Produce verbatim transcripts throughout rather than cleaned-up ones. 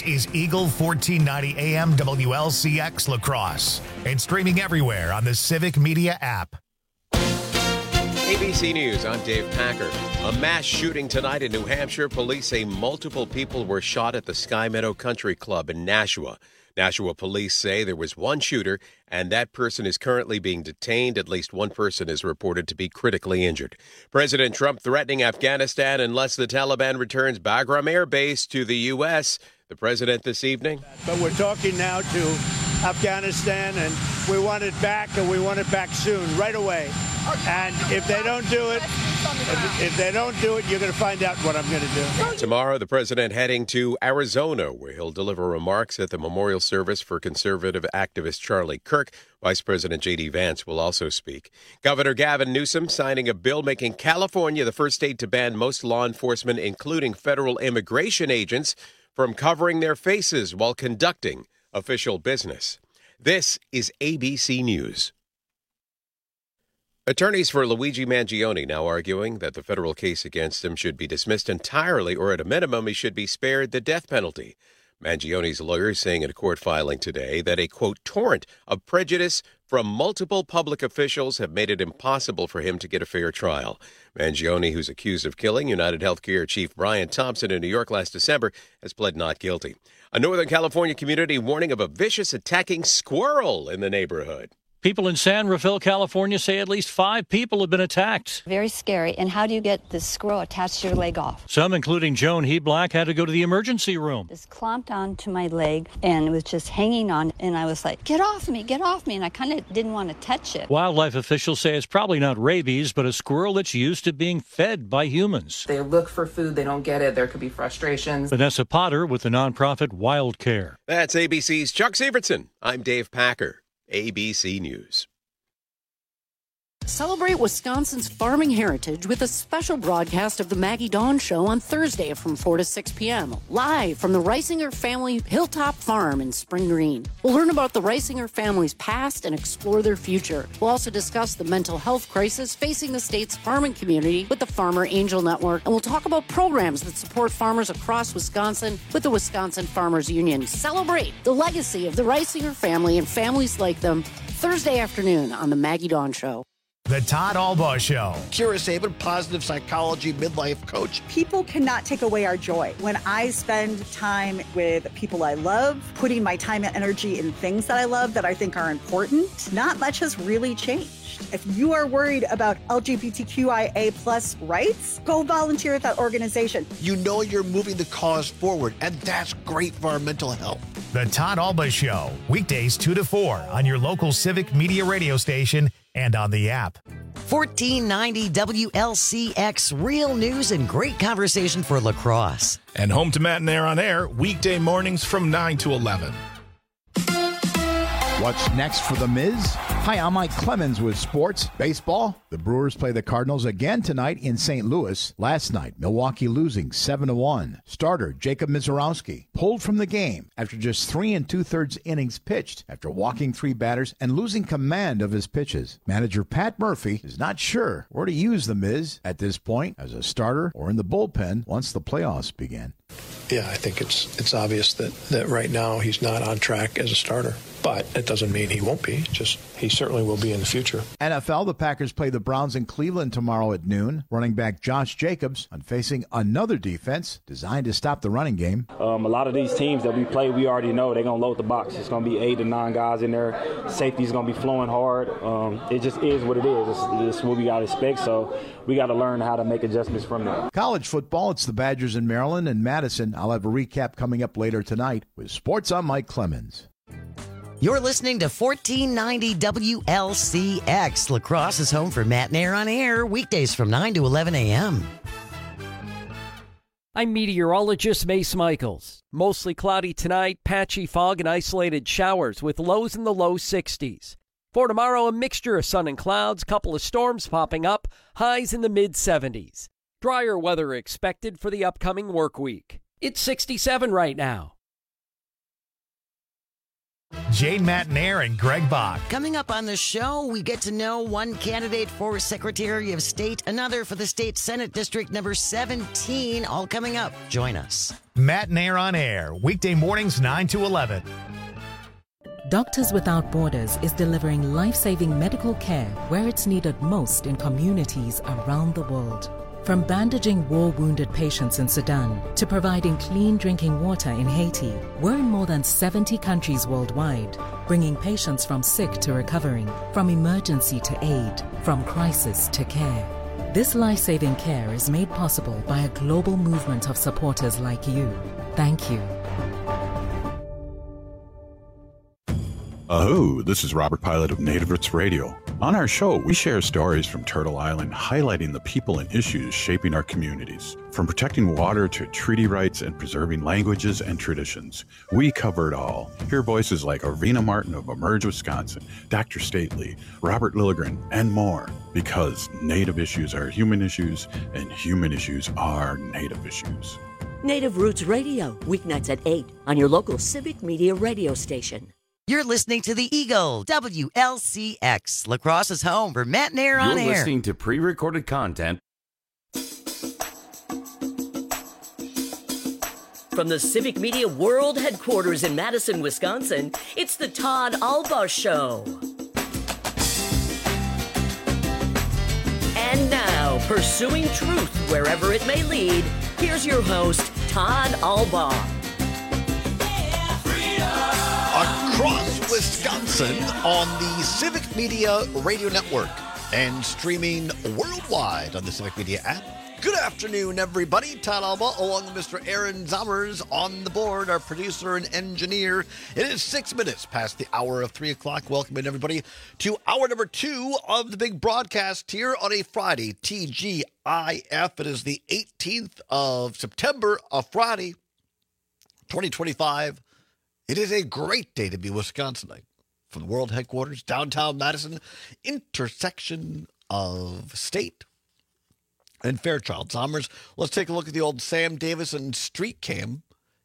This is Eagle fourteen ninety A M W L C X La Crosse and streaming everywhere on the Civic Media app. A B C News, I'm Dave Packer. A mass shooting tonight in New Hampshire. Police say multiple people were shot at the Sky Meadow Country Club in Nashua. Nashua police say there was one shooter, and that person is currently being detained. At least one person is reported to be critically injured. President Trump threatening Afghanistan unless the Taliban returns Bagram Air Base to the U S. The president this evening. But we're talking now to Afghanistan, and we want it back, and we want it back soon, right away. And if they don't do it, if, if they don't do it, you're going to find out what I'm going to do. Tomorrow, the president heading to Arizona, where he'll deliver remarks at the memorial service for conservative activist Charlie Kirk. Vice President J D Vance will also speak. Governor Gavin Newsom signing a bill making California the first state to ban most law enforcement, including federal immigration agents, from covering their faces while conducting official business. This is A B C News. Attorneys for Luigi Mangione now arguing that the federal case against him should be dismissed entirely, or at a minimum, he should be spared the death penalty. Mangione's lawyers saying in a court filing today that a, quote, torrent of prejudice from multiple public officials have made it impossible for him to get a fair trial. Mangione, who's accused of killing United Healthcare Chief Brian Thompson in New York last December, has pled not guilty. A Northern California community warning of a vicious attacking squirrel in the neighborhood. People in San Rafael, California say at least five people have been attacked. Very scary. And how do you get this squirrel attached to your leg off? Some, including Joan Heblack, had to go to the emergency room. It clomped onto my leg, and it was just hanging on. And I was like, get off me, get off me. And I kind of didn't want to touch it. Wildlife officials say it's probably not rabies, but a squirrel that's used to being fed by humans. They look for food, they don't get it. There could be frustrations. Vanessa Potter with the nonprofit Wild Care. That's A B C's Chuck Severson. I'm Dave Packer. A B C News. Celebrate Wisconsin's farming heritage with a special broadcast of the Maggie Dawn Show on Thursday from four to six p.m. live from the Reisinger family Hilltop Farm in Spring Green. We'll learn about the Reisinger family's past and explore their future. We'll also discuss the mental health crisis facing the state's farming community with the Farmer Angel Network, and we'll talk about programs that support farmers across Wisconsin with the Wisconsin Farmers Union. Celebrate the legacy of the Reisinger family and families like them Thursday afternoon on the Maggie Dawn Show. The Todd Albaugh Show. Kira Sabin, positive psychology midlife coach. People cannot take away our joy. When I spend time with people I love, putting my time and energy in things that I love that I think are important, not much has really changed. If you are worried about L G B T Q I A plus rights, go volunteer at that organization. You know you're moving the cause forward, and that's great for our mental health. The Todd Albaugh Show, weekdays two to four on your local Civic Media radio station and on the app. fourteen ninety W L C X, real news and great conversation for La Crosse. And home to Matt and Air on Air, weekday mornings from nine to eleven. What's next for The Miz? Hi, I'm Mike Clemens with sports. Baseball. The Brewers play the Cardinals again tonight in Saint Louis. Last night, Milwaukee losing seven to one. Starter Jacob Mizorowski pulled from the game after just three and two-thirds innings pitched after walking three batters and losing command of his pitches. Manager Pat Murphy is not sure where to use The Miz at this point, as a starter or in the bullpen once the playoffs begin. Yeah, I think it's it's obvious that, that right now he's not on track as a starter. But it doesn't mean he won't be. Just he certainly will be in the future. N F L, the Packers play the Browns in Cleveland tomorrow at noon. Running back Josh Jacobs on facing another defense designed to stop the running game. Um, a lot of these teams that we play, we already know they're going to load the box. It's going to be eight to nine guys in there. Safety's going to be flowing hard. Um, it just is what it is. It's, it's what we got to expect. So we got to learn how to make adjustments from that. College football, it's the Badgers in Maryland and Madison. I'll have a recap coming up later tonight with Sports. I'm Mike Clemens. You're listening to fourteen ninety W L C X. La Crosse is home for Matt and Air on Air, weekdays from nine to eleven a.m. I'm meteorologist Mace Michaels. Mostly cloudy tonight, patchy fog and isolated showers with lows in the low sixties. For tomorrow, a mixture of sun and clouds, couple of storms popping up, highs in the mid seventies. Drier weather expected for the upcoming work week. It's sixty-seven right now. Jane Matnair and Greg Bach. Coming up on the show, we get to know one candidate for Secretary of State, another for the state Senate District number seventeen. All coming up. Join us. Matnair on Air, weekday mornings nine to eleven. Doctors Without Borders is delivering life-saving medical care where it's needed most in communities around the world. From bandaging war-wounded patients in Sudan to providing clean drinking water in Haiti, we're in more than seventy countries worldwide, bringing patients from sick to recovering, from emergency to aid, from crisis to care. This life-saving care is made possible by a global movement of supporters like you. Thank you. Aho, this is Robert Pilot of Native Roots Radio. On our show, we share stories from Turtle Island highlighting the people and issues shaping our communities. From protecting water to treaty rights and preserving languages and traditions, we cover it all. Hear voices like Arvina Martin of Emerge, Wisconsin, Doctor Stately, Robert Lilligren, and more. Because Native issues are human issues, and human issues are Native issues. Native Roots Radio, weeknights at eight on your local Civic Media radio station. You're listening to the Eagle, W L C X, La Crosse's home for Matt Nair on You're Air. listening to pre-recorded content. From the Civic Media World Headquarters in Madison, Wisconsin, it's the Todd Alba Show. And now, pursuing truth wherever it may lead, here's your host, Todd Alba. Across Wisconsin on the Civic Media Radio Network and streaming worldwide on the Civic Media app. Good afternoon, everybody. Todd Alba along with Mister Aaron Zommers on the board, our producer and engineer. It is six minutes past the hour of three o'clock. Welcoming everybody to hour number two of the big broadcast here on a Friday, T G I F. It is the eighteenth of September, a Friday, twenty twenty-five. It is a great day to be Wisconsinite. From the world headquarters, downtown Madison, intersection of State and Fairchild. Zommers, let's take a look at the old Sam Davison street cam.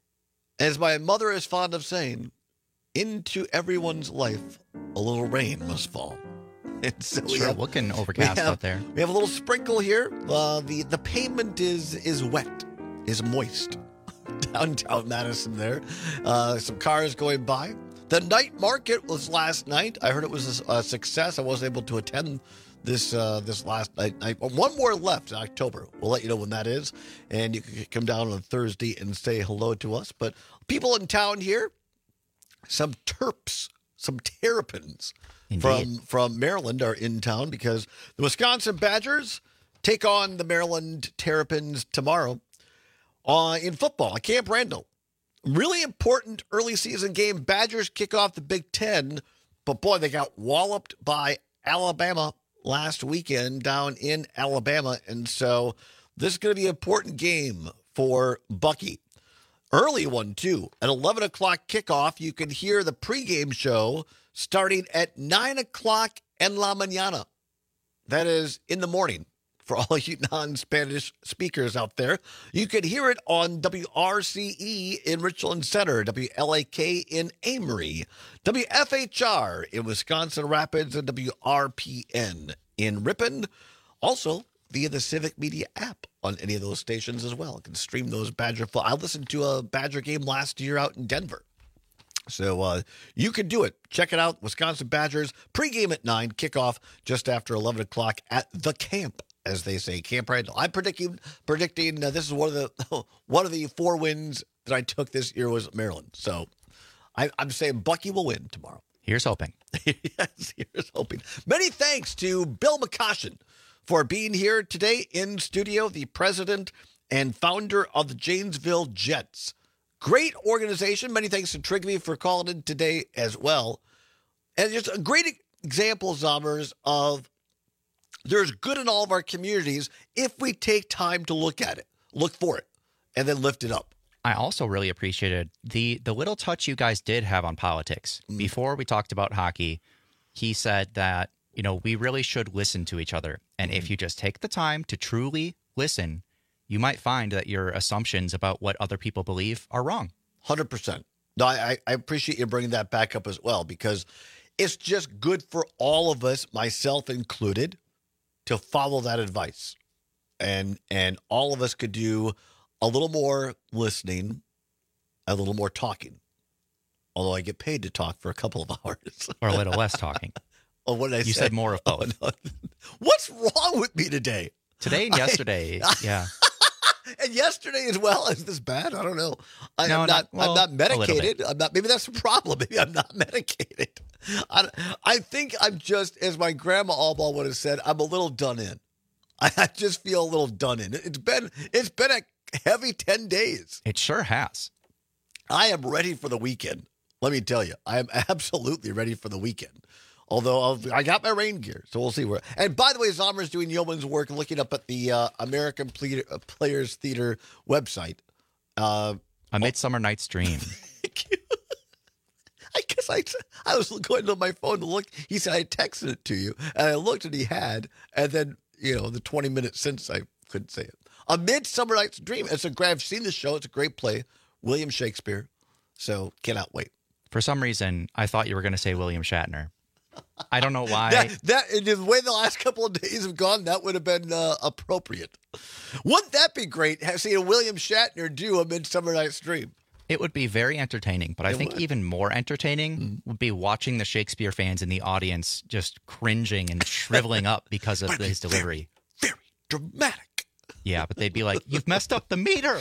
As my mother is fond of saying, into everyone's life, a little rain must fall. And so we sure, have, looking overcast we have, out there. We have a little sprinkle here. Uh, the, the pavement is is wet, is moist. Downtown Madison there. Uh, some cars going by. The night market was last night. I heard it was a, a success. I wasn't able to attend this uh, this last night. I, one more left in October. We'll let you know when that is. And you can come down on Thursday and say hello to us. But people in town here, some Terps, some Terrapins from, from Maryland are in town because the Wisconsin Badgers take on the Maryland Terrapins tomorrow. Uh, in football, at Camp Randall. Really important early season game. Badgers kick off the Big Ten, but boy, they got walloped by Alabama last weekend down in Alabama. And so this is going to be an important game for Bucky. Early one, too. At eleven o'clock kickoff, you can hear the pregame show starting at nine o'clock en la mañana. That is in the morning. For all you non-Spanish speakers out there, you can hear it on W R C E in Richland Center, W L A K in Amory, W F H R in Wisconsin Rapids, and W R P N in Ripon. Also, via the Civic Media app on any of those stations as well. You can stream those Badger. I listened to a Badger game last year out in Denver. So uh, you can do it. Check it out. Wisconsin Badgers, pregame at nine, kickoff just after eleven o'clock at the camp, as they say, Camp Randall. I'm predicting predicting uh, this is one of the one of the four wins that I took this year was Maryland. So I, I'm saying Bucky will win tomorrow. Here's hoping. Yes, here's hoping. Many thanks to Bill McCoshen for being here today in studio, the president and founder of the Janesville Jets. Great organization. Many thanks to Trigby for calling in today as well. And just a great example, Zommers, of there's good in all of our communities if we take time to look at it, look for it, and then lift it up. I also really appreciated the the little touch you guys did have on politics. Mm. Before we talked about hockey, he said that, you know, we really should listen to each other. And mm. if you just take the time to truly listen, you might find that your assumptions about what other people believe are wrong. one hundred percent. No, I, I appreciate you bringing that back up as well, because it's just good for all of us, myself included, to follow that advice. And and all of us could do a little more listening, a little more talking. Although I get paid to talk for a couple of hours. Or a little less talking. Oh, what did I you say? said more of both. Oh, no. What's wrong with me today? Today and yesterday, I, yeah. And yesterday as well. Is this bad? I don't know. I no, am not. well, I'm not medicated. I'm not. Maybe that's a problem. Maybe I'm not medicated. I, I think I'm just, as my grandma Allball would have said, I'm a little done in. I, I just feel a little done in. It's been. It's been a heavy ten days. It sure has. I am ready for the weekend. Let me tell you, I am absolutely ready for the weekend. Although I'll, I got my rain gear, so we'll see where. And by the way, Zomer's doing yeoman's work looking up at the uh, American Ple- Players Theater website. Uh, A Midsummer Night's Dream. I guess I, I was going to my phone to look. He said I texted it to you, and I looked and he had. And then, you know, the twenty minutes since I couldn't say it. A Midsummer Night's Dream. It's a great, I've seen the show. It's a great play. William Shakespeare. So cannot wait. For some reason, I thought you were going to say William Shatner. I don't know why. that, that the way the last couple of days have gone, that would have been uh, appropriate. Wouldn't that be great? Have seen a William Shatner do a Midsummer Night's Dream. It would be very entertaining, but I It think would. even more entertaining Mm-hmm. would be watching the Shakespeare fans in the audience just cringing and shriveling up because of his delivery. Very dramatic. Yeah, but they'd be like, "You've messed up the meter."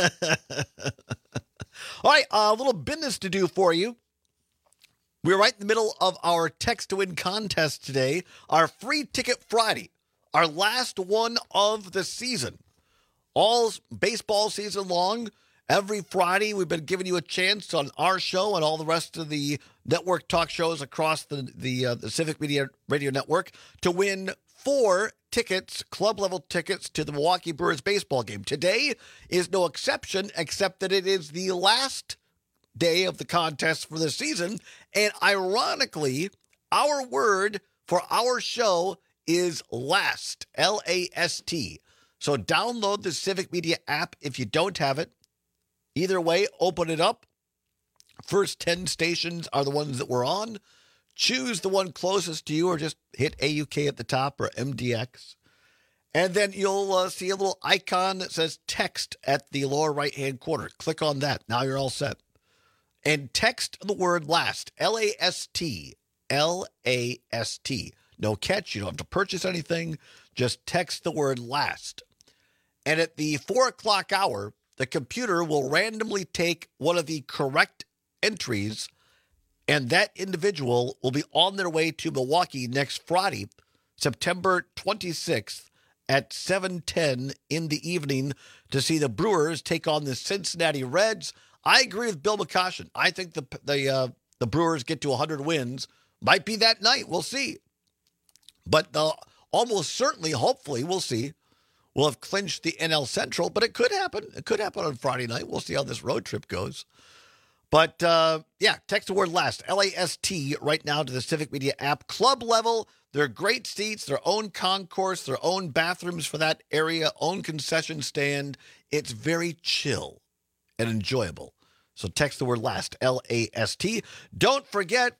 All right, a little business to do for you. We're right in the middle of our text to win contest today, our free ticket Friday, our last one of the season. All baseball season long, every Friday we've been giving you a chance on our show and all the rest of the network talk shows across the the, uh, the Civic Media Radio Network to win four tickets, club level tickets to the Milwaukee Brewers baseball game. Today is no exception, except that it is the last day of the contest for the season. And ironically, our word for our show is last, L A S T. So download the Civic Media app if you don't have it. Either way, open it up. First ten stations are the ones that we're on. Choose the one closest to you, or just hit A U K at the top or M D X. And then you'll uh, see a little icon that says text at the lower right-hand corner. Click on that. Now you're all set. And text the word last, L A S T, L A S T. No catch. You don't have to purchase anything. Just text the word last. And at the four o'clock hour, the computer will randomly take one of the correct entries, and that individual will be on their way to Milwaukee next Friday, September twenty-sixth at seven ten in the evening to see the Brewers take on the Cincinnati Reds. I agree with Bill McCoshen. I think the the uh, the Brewers get to one hundred wins. Might be that night. We'll see. But uh, almost certainly, hopefully, we'll see. We'll have clinched the N L Central, but it could happen. It could happen on Friday night. We'll see how this road trip goes. But, uh, yeah, text the word last, L A S T, right now to the Civic Media app. Club level, they're great seats, their own concourse, their own bathrooms for that area, own concession stand. It's very chill and enjoyable. So text the word last, L A S T. Don't forget,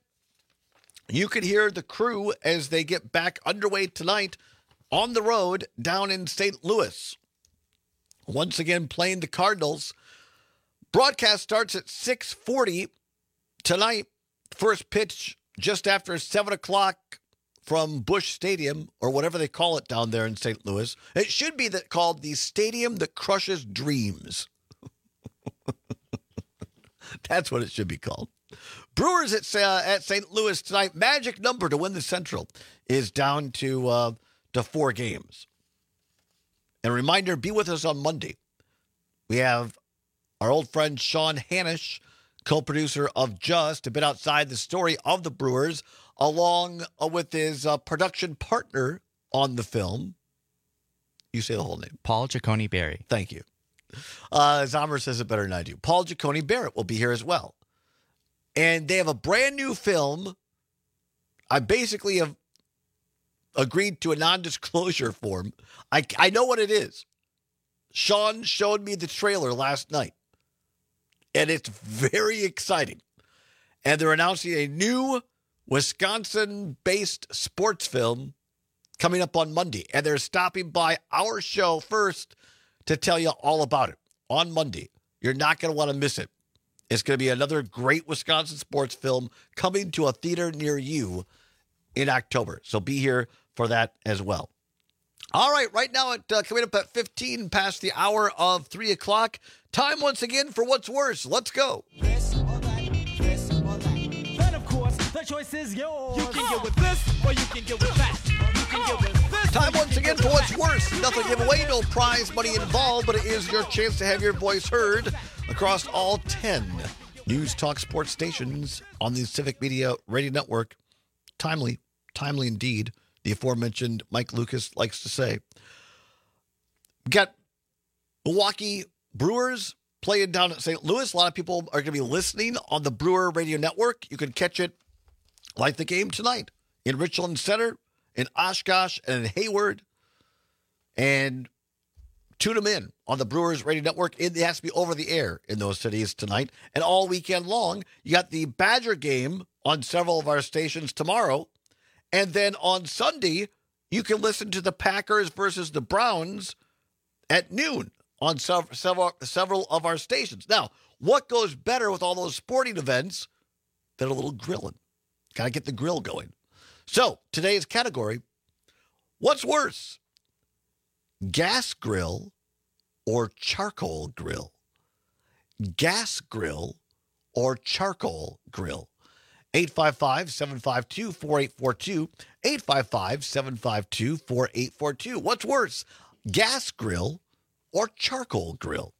you can hear the crew as they get back underway tonight on the road down in Saint Louis. Once again, playing the Cardinals. Broadcast starts at six forty tonight. First pitch just after seven o'clock from Busch Stadium, or whatever they call it down there in Saint Louis. It should be that called the Stadium that Crushes Dreams. That's what it should be called. Brewers at uh, at Saint Louis tonight. Magic number to win the Central is down to uh, to four games. And a reminder, be with us on Monday. We have our old friend Sean Hanish, co-producer of Just, a bit outside the story of the Brewers, along with his uh, production partner on the film. You say the whole name. Paul Giacone Barry. Thank you. Uh, Zomer says it better than I do. Paul Giacone Barrett will be here as well. And they have a brand new film. I basically have agreed to a non-disclosure form. I, I know what it is. Sean showed me the trailer last night. and it's very exciting. And they're announcing a new Wisconsin-based sports film coming up on Monday. And they're stopping by our show first to tell you all about it on Monday. You're not going to want to miss it. It's going to be another great Wisconsin sports film coming to a theater near you in October. So be here for that as well. All right, right now, at, uh, coming up at fifteen past the hour of three o'clock, time once again for What's Worse. Let's go. This or that, this or that. Then, of course, the choice is yours. You can get with this or you can get with that. You can get with this. Time once again for What's Worse. Nothing to give away, no prize money involved, but it is your chance to have your voice heard across all ten News Talk Sports stations on the Civic Media Radio Network. Timely, timely indeed. The aforementioned Mike Lucas likes to say. We got Milwaukee Brewers playing down at Saint Louis. A lot of people are going to be listening on the Brewer Radio Network. You can catch it like the game tonight in Richland Center, in Oshkosh, and in Hayward. And tune them in on the Brewers Radio Network. It has to be over the air in those cities tonight. And all weekend long, you got the Badger game on several of our stations tomorrow. And then on Sunday, you can listen to the Packers versus the Browns at noon on several, several of our stations. Now, what goes better with all those sporting events than a little grilling? Got to get the grill going. So, today's category, what's worse, gas grill or charcoal grill? Gas grill or charcoal grill? eight five five, seven five two, four eight four two, eight five five, seven five two, four eight four two. What's worse, gas grill or charcoal grill?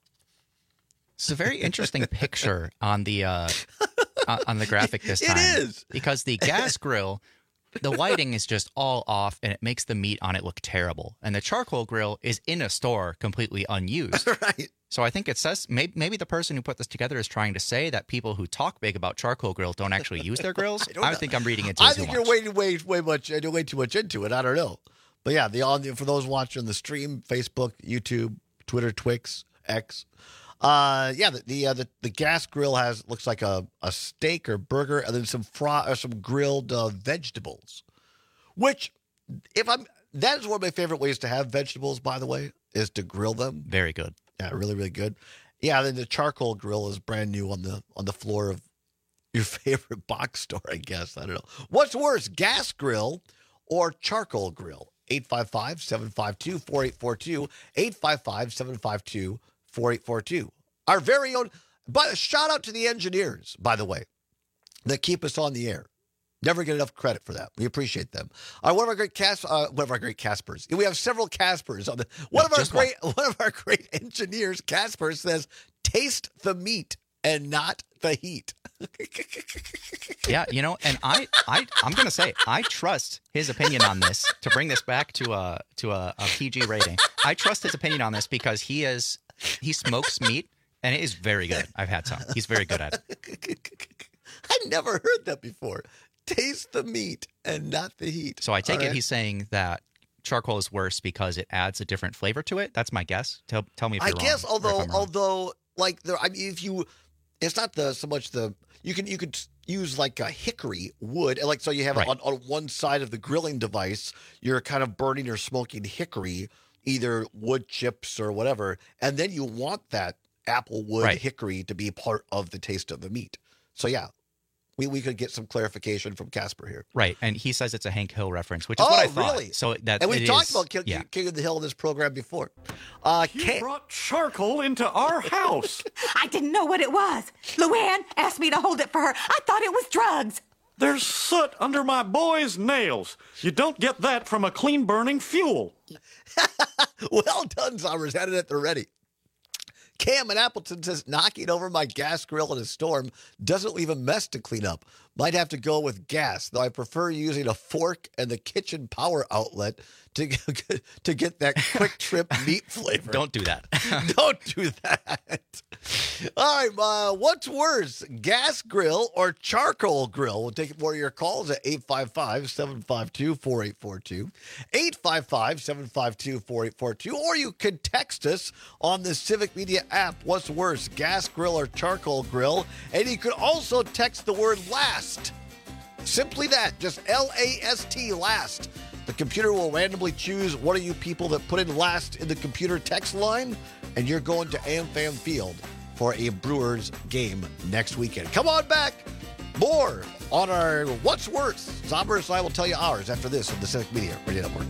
It's a very interesting picture on the uh, on the graphic this time. It is. Because the gas grill, the lighting is just all off, and it makes the meat on it look terrible. And the charcoal grill is in a store completely unused. Right. So I think it says maybe, maybe the person who put this together is trying to say that people who talk big about charcoal grill don't actually use their grills. I, I think I'm reading into it I too think much. you're way, way, way much, way too much into it. I don't know, but yeah, the on for those watching the stream, Facebook, YouTube, Twitter, Twix, X. Uh, yeah, the the, uh, the the gas grill has looks like a, a steak or burger, and then some fry or some grilled uh, vegetables. Which, if I'm that is one of my favorite ways to have vegetables. By the way, is to grill them. Very good. Yeah, really, really good. Yeah, then the charcoal grill is brand new on the on the floor of your favorite box store, I guess. I don't know. What's worse, gas grill or charcoal grill? eight five five, seven five two, four eight four two, eight five five, seven five two, four eight four two. Our very own, but shout out to the engineers, by the way, that keep us on the air. Never get enough credit for that. We appreciate them. Uh, one of our great Cas- uh, one of our great Caspers. We have several Caspers on the. One No, of our great, one. one of our great engineers, Casper, says, "Taste the meat and not the heat." Yeah, you know, and I, I, I'm gonna say I trust his opinion on this. To bring this back to a to a, a P G rating, I trust his opinion on this because he is he smokes meat and it is very good. I've had some. He's very good at it. I never heard that before. Taste the meat and not the heat. So I take All it right. he's saying that charcoal is worse because it adds a different flavor to it. That's my guess. Tell tell me if I you're guess, wrong. or if although I'm wrong. although like there, I mean, if you, it's not the so much the you can you could use like a hickory wood, and like so you have Right. on on one side of the grilling device, you're kind of burning or smoking hickory, either wood chips or whatever, and then you want that apple wood Right. hickory to be part of the taste of the meat. So yeah, we we could get some clarification from Casper here. Right, and he says it's a Hank Hill reference, which is Oh, what I thought. really? So that And we it talked is- about King, yeah. King of the Hill in this program before. Uh, You brought charcoal into our house. I didn't know what it was. Luann asked me to hold it for her. I thought it was drugs. There's soot under my boy's nails. You don't get that from a clean-burning fuel. Well done, Summers. Had it at the ready. Cam in Appleton says, knocking over my gas grill in a storm doesn't leave a mess to clean up. Might have to go with gas, though I prefer using a fork and the kitchen power outlet to to get that quick trip meat flavor. Don't do that. Don't do that. All right, uh, what's worse, gas grill or charcoal grill? We'll take more of your calls at eight five five, seven five two, four eight four two, eight five five, seven five two, four eight four two, or you could text us on the Civic Media app. What's worse, gas grill or charcoal grill? And you could also text the word last. Simply that, just L A S T, last. The computer will randomly choose one of you people that put in last in the computer text line, and you're going to AmFam Field for a Brewers game next weekend. Come on back. More on our What's Worse. Zombers and I will tell you ours after this on the Civic Media Radio Network.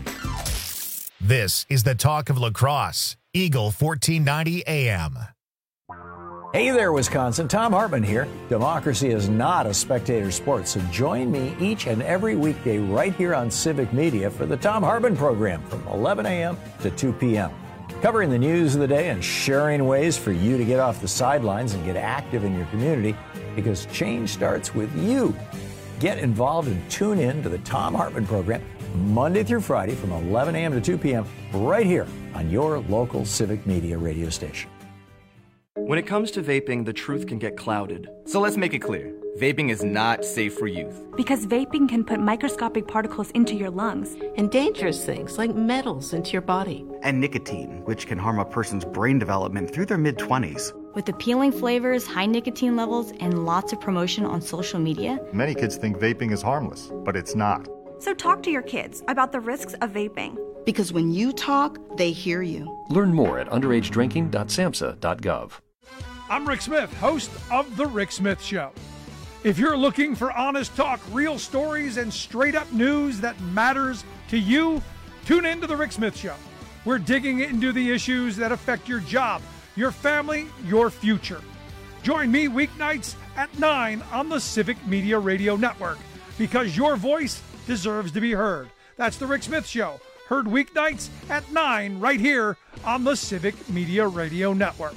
This is the talk of lacrosse. Eagle fourteen ninety A M. Hey there, Wisconsin. Tom Hartman here. Democracy is not a spectator sport, so join me each and every weekday right here on Civic Media for the Tom Hartman program from eleven a.m. to two p.m. Covering the news of the day and sharing ways for you to get off the sidelines and get active in your community, because change starts with you. Get involved and tune in to the Tom Hartman program Monday through Friday from eleven a.m. to two p.m. right here on your local Civic Media radio station. When it comes to vaping, the truth can get clouded. So let's make it clear. Vaping is not safe for youth. Because vaping can put microscopic particles into your lungs. And dangerous things like metals into your body. And nicotine, which can harm a person's brain development through their mid-twenties. With appealing flavors, high nicotine levels, and lots of promotion on social media. Many kids think vaping is harmless, but it's not. So talk to your kids about the risks of vaping. Because when you talk, they hear you. Learn more at underage drinking dot samhsa dot gov. I'm Rick Smith, host of The Rick Smith Show. If you're looking for honest talk, real stories, and straight-up news that matters to you, tune in to The Rick Smith Show. We're digging into the issues that affect your job, your family, your future. Join me weeknights at nine on the Civic Media Radio Network, because your voice deserves to be heard. That's The Rick Smith Show, heard weeknights at nine right here on the Civic Media Radio Network.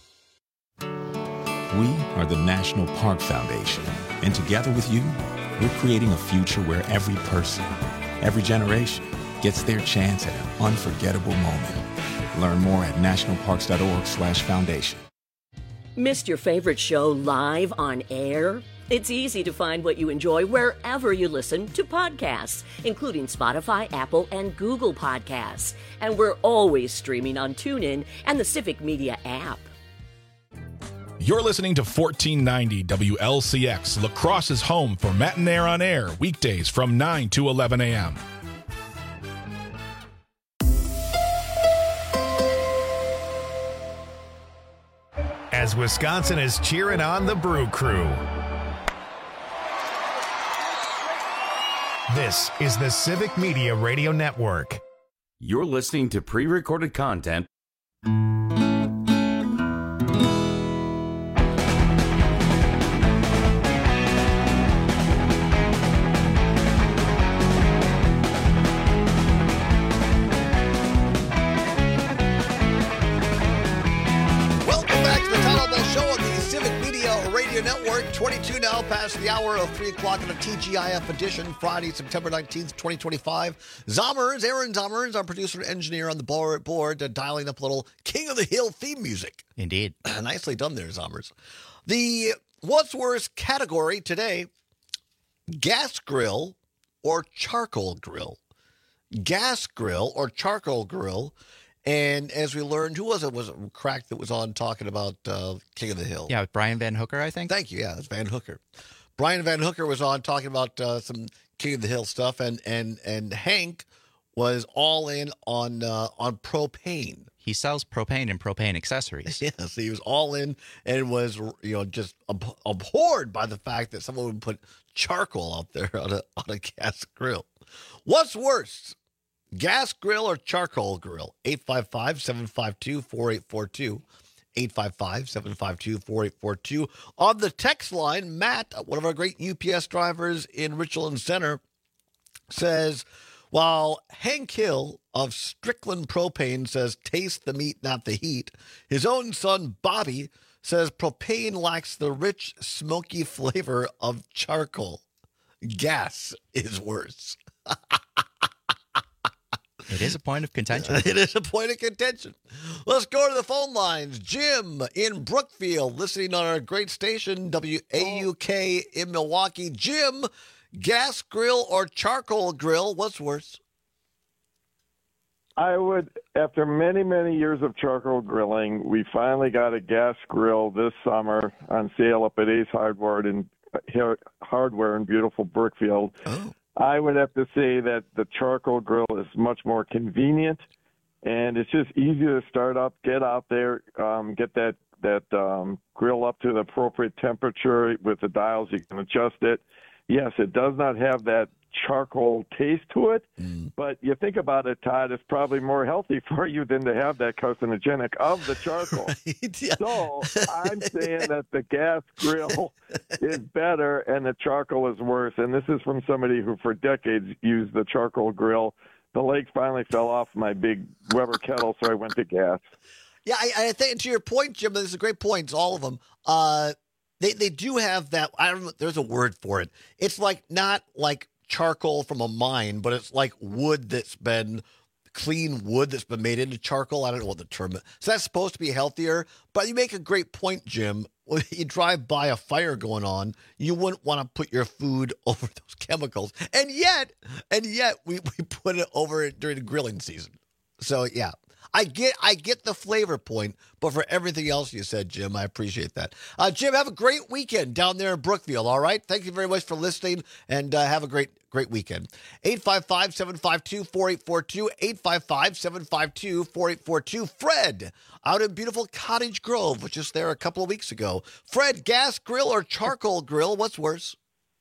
We are the National Park Foundation, and together with you, we're creating a future where every person, every generation gets their chance at an unforgettable moment. Learn more at nationalparks.org slash foundation. Missed your favorite show live on air? It's easy to find what you enjoy wherever you listen to podcasts, including Spotify, Apple, and Google Podcasts. And we're always streaming on TuneIn and the Civic Media app. You're listening to fourteen ninety W L C X, La Crosse's home for Matinee on Air, weekdays from nine to eleven a.m. As Wisconsin is cheering on the Brew Crew. This is the Civic Media Radio Network. You're listening to pre-recorded content. Network, twenty-two now past the hour of three o'clock on a T G I F edition, Friday, September nineteenth, twenty twenty-five. Zommers, Aaron Zommers, our producer and engineer on the board, board uh, dialing up a little King of the Hill theme music. Indeed. Nicely done there, Zommers. The What's Worse category today, gas grill or charcoal grill. Gas grill or charcoal grill. And as we learned, who was it? Was it Crack that was on talking about uh, King of the Hill? Yeah, with Brian Van Hooker, I think. Thank you. Yeah, that's Van Hooker. Brian Van Hooker was on talking about uh, some King of the Hill stuff, and and and Hank was all in on uh, on propane. He sells propane and propane accessories. Yes, yeah, so he was all in and was, you know, just ab- abhorred by the fact that someone would put charcoal out there on a on a gas grill. What's worse? Gas grill or charcoal grill? eight five five, seven five two, four eight four two. eight five five, seven five two, four eight four two. On the text line, Matt, one of our great U P S drivers in Richland Center, says, while Hank Hill of Strickland Propane says, taste the meat, not the heat, his own son, Bobby, says propane lacks the rich, smoky flavor of charcoal. Gas is worse. It is a point of contention. It is a point of contention. Let's go to the phone lines. Jim in Brookfield, listening on our great station, W A U K in Milwaukee. Jim, gas grill or charcoal grill, what's worse? I would, after many, many years of charcoal grilling, we finally got a gas grill this summer on sale up at Ace Hardware in, Hardware in beautiful Brookfield. Oh. I would have to say that the charcoal grill is much more convenient, and it's just easier to start up, get out there, um, get that, that um, grill up to the appropriate temperature with the dials. You can adjust it. Yes, it does not have that charcoal taste to it, mm. but you think about it, Todd, it's probably more healthy for you than to have that carcinogenic of the charcoal. Right, yeah. So I'm saying that the gas grill is better and the charcoal is worse. And this is from somebody who for decades used the charcoal grill. The legs finally fell off my big Weber kettle, so I went to gas. Yeah, I, I think to your point, Jim, this is a great point, all of them. Uh, they, they do have that, I don't know, there's a word for it. It's like not like charcoal from a mine, but it's like wood that's been clean wood that's been made into charcoal. I don't know what the term is. So that's supposed to be healthier, but you make a great point, Jim. When you drive by a fire going on, you wouldn't want to put your food over those chemicals. And yet, and yet we, we put it over during the grilling season. So yeah, I get I get the flavor point, but for everything else you said, Jim, I appreciate that. Uh, Jim, have a great weekend down there in Brookfield, all right? Thank you very much for listening, and uh, have a great, great weekend. eight five five, seven five two, four eight four two, eight five five, seven five two, four eight four two. Fred, out in beautiful Cottage Grove, was just there a couple of weeks ago. Fred, gas grill or charcoal grill, what's worse?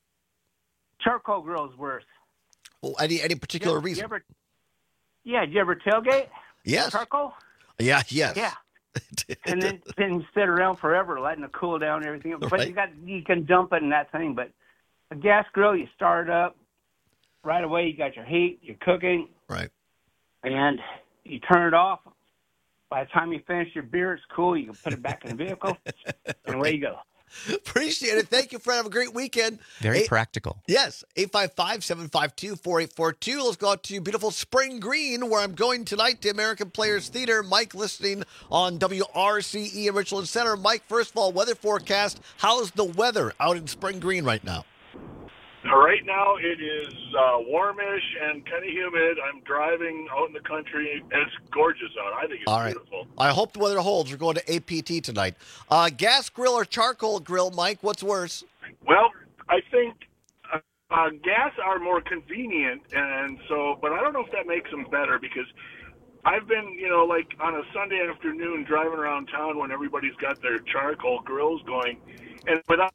Charcoal grill is worse. Well, any, any particular you, reason? You ever, yeah, did you ever tailgate? Yes. Charcoal? Yeah, yes. Yeah. And then, then you sit around forever letting it cool down and everything. But Right. you got you can dump it in that thing. But a gas grill, you start it up right away. You got your heat, you're cooking. Right. And you turn it off. By the time you finish your beer, it's cool. You can put it back in the vehicle, and away you go. Appreciate it. Thank you, Fred. Have a great weekend. Very Eight- practical. Yes, eight five five, seven five two, four eight four two. Let's go out to beautiful Spring Green, where I'm going tonight to American Players Theater. Mike listening on W R C E in Richland Center. Mike, first of all, weather forecast. How's the weather out in Spring Green right now? Right now it is uh, warmish and kind of humid. I'm driving out in the country, and it's gorgeous out. I think it's All right. beautiful. I hope the weather holds. We're going to A P T tonight. Uh, gas grill or charcoal grill, Mike? What's worse? Well, I think uh, uh, gas are more convenient, and so, but I don't know if that makes them better because I've been, you know, like on a Sunday afternoon driving around town when everybody's got their charcoal grills going, and without.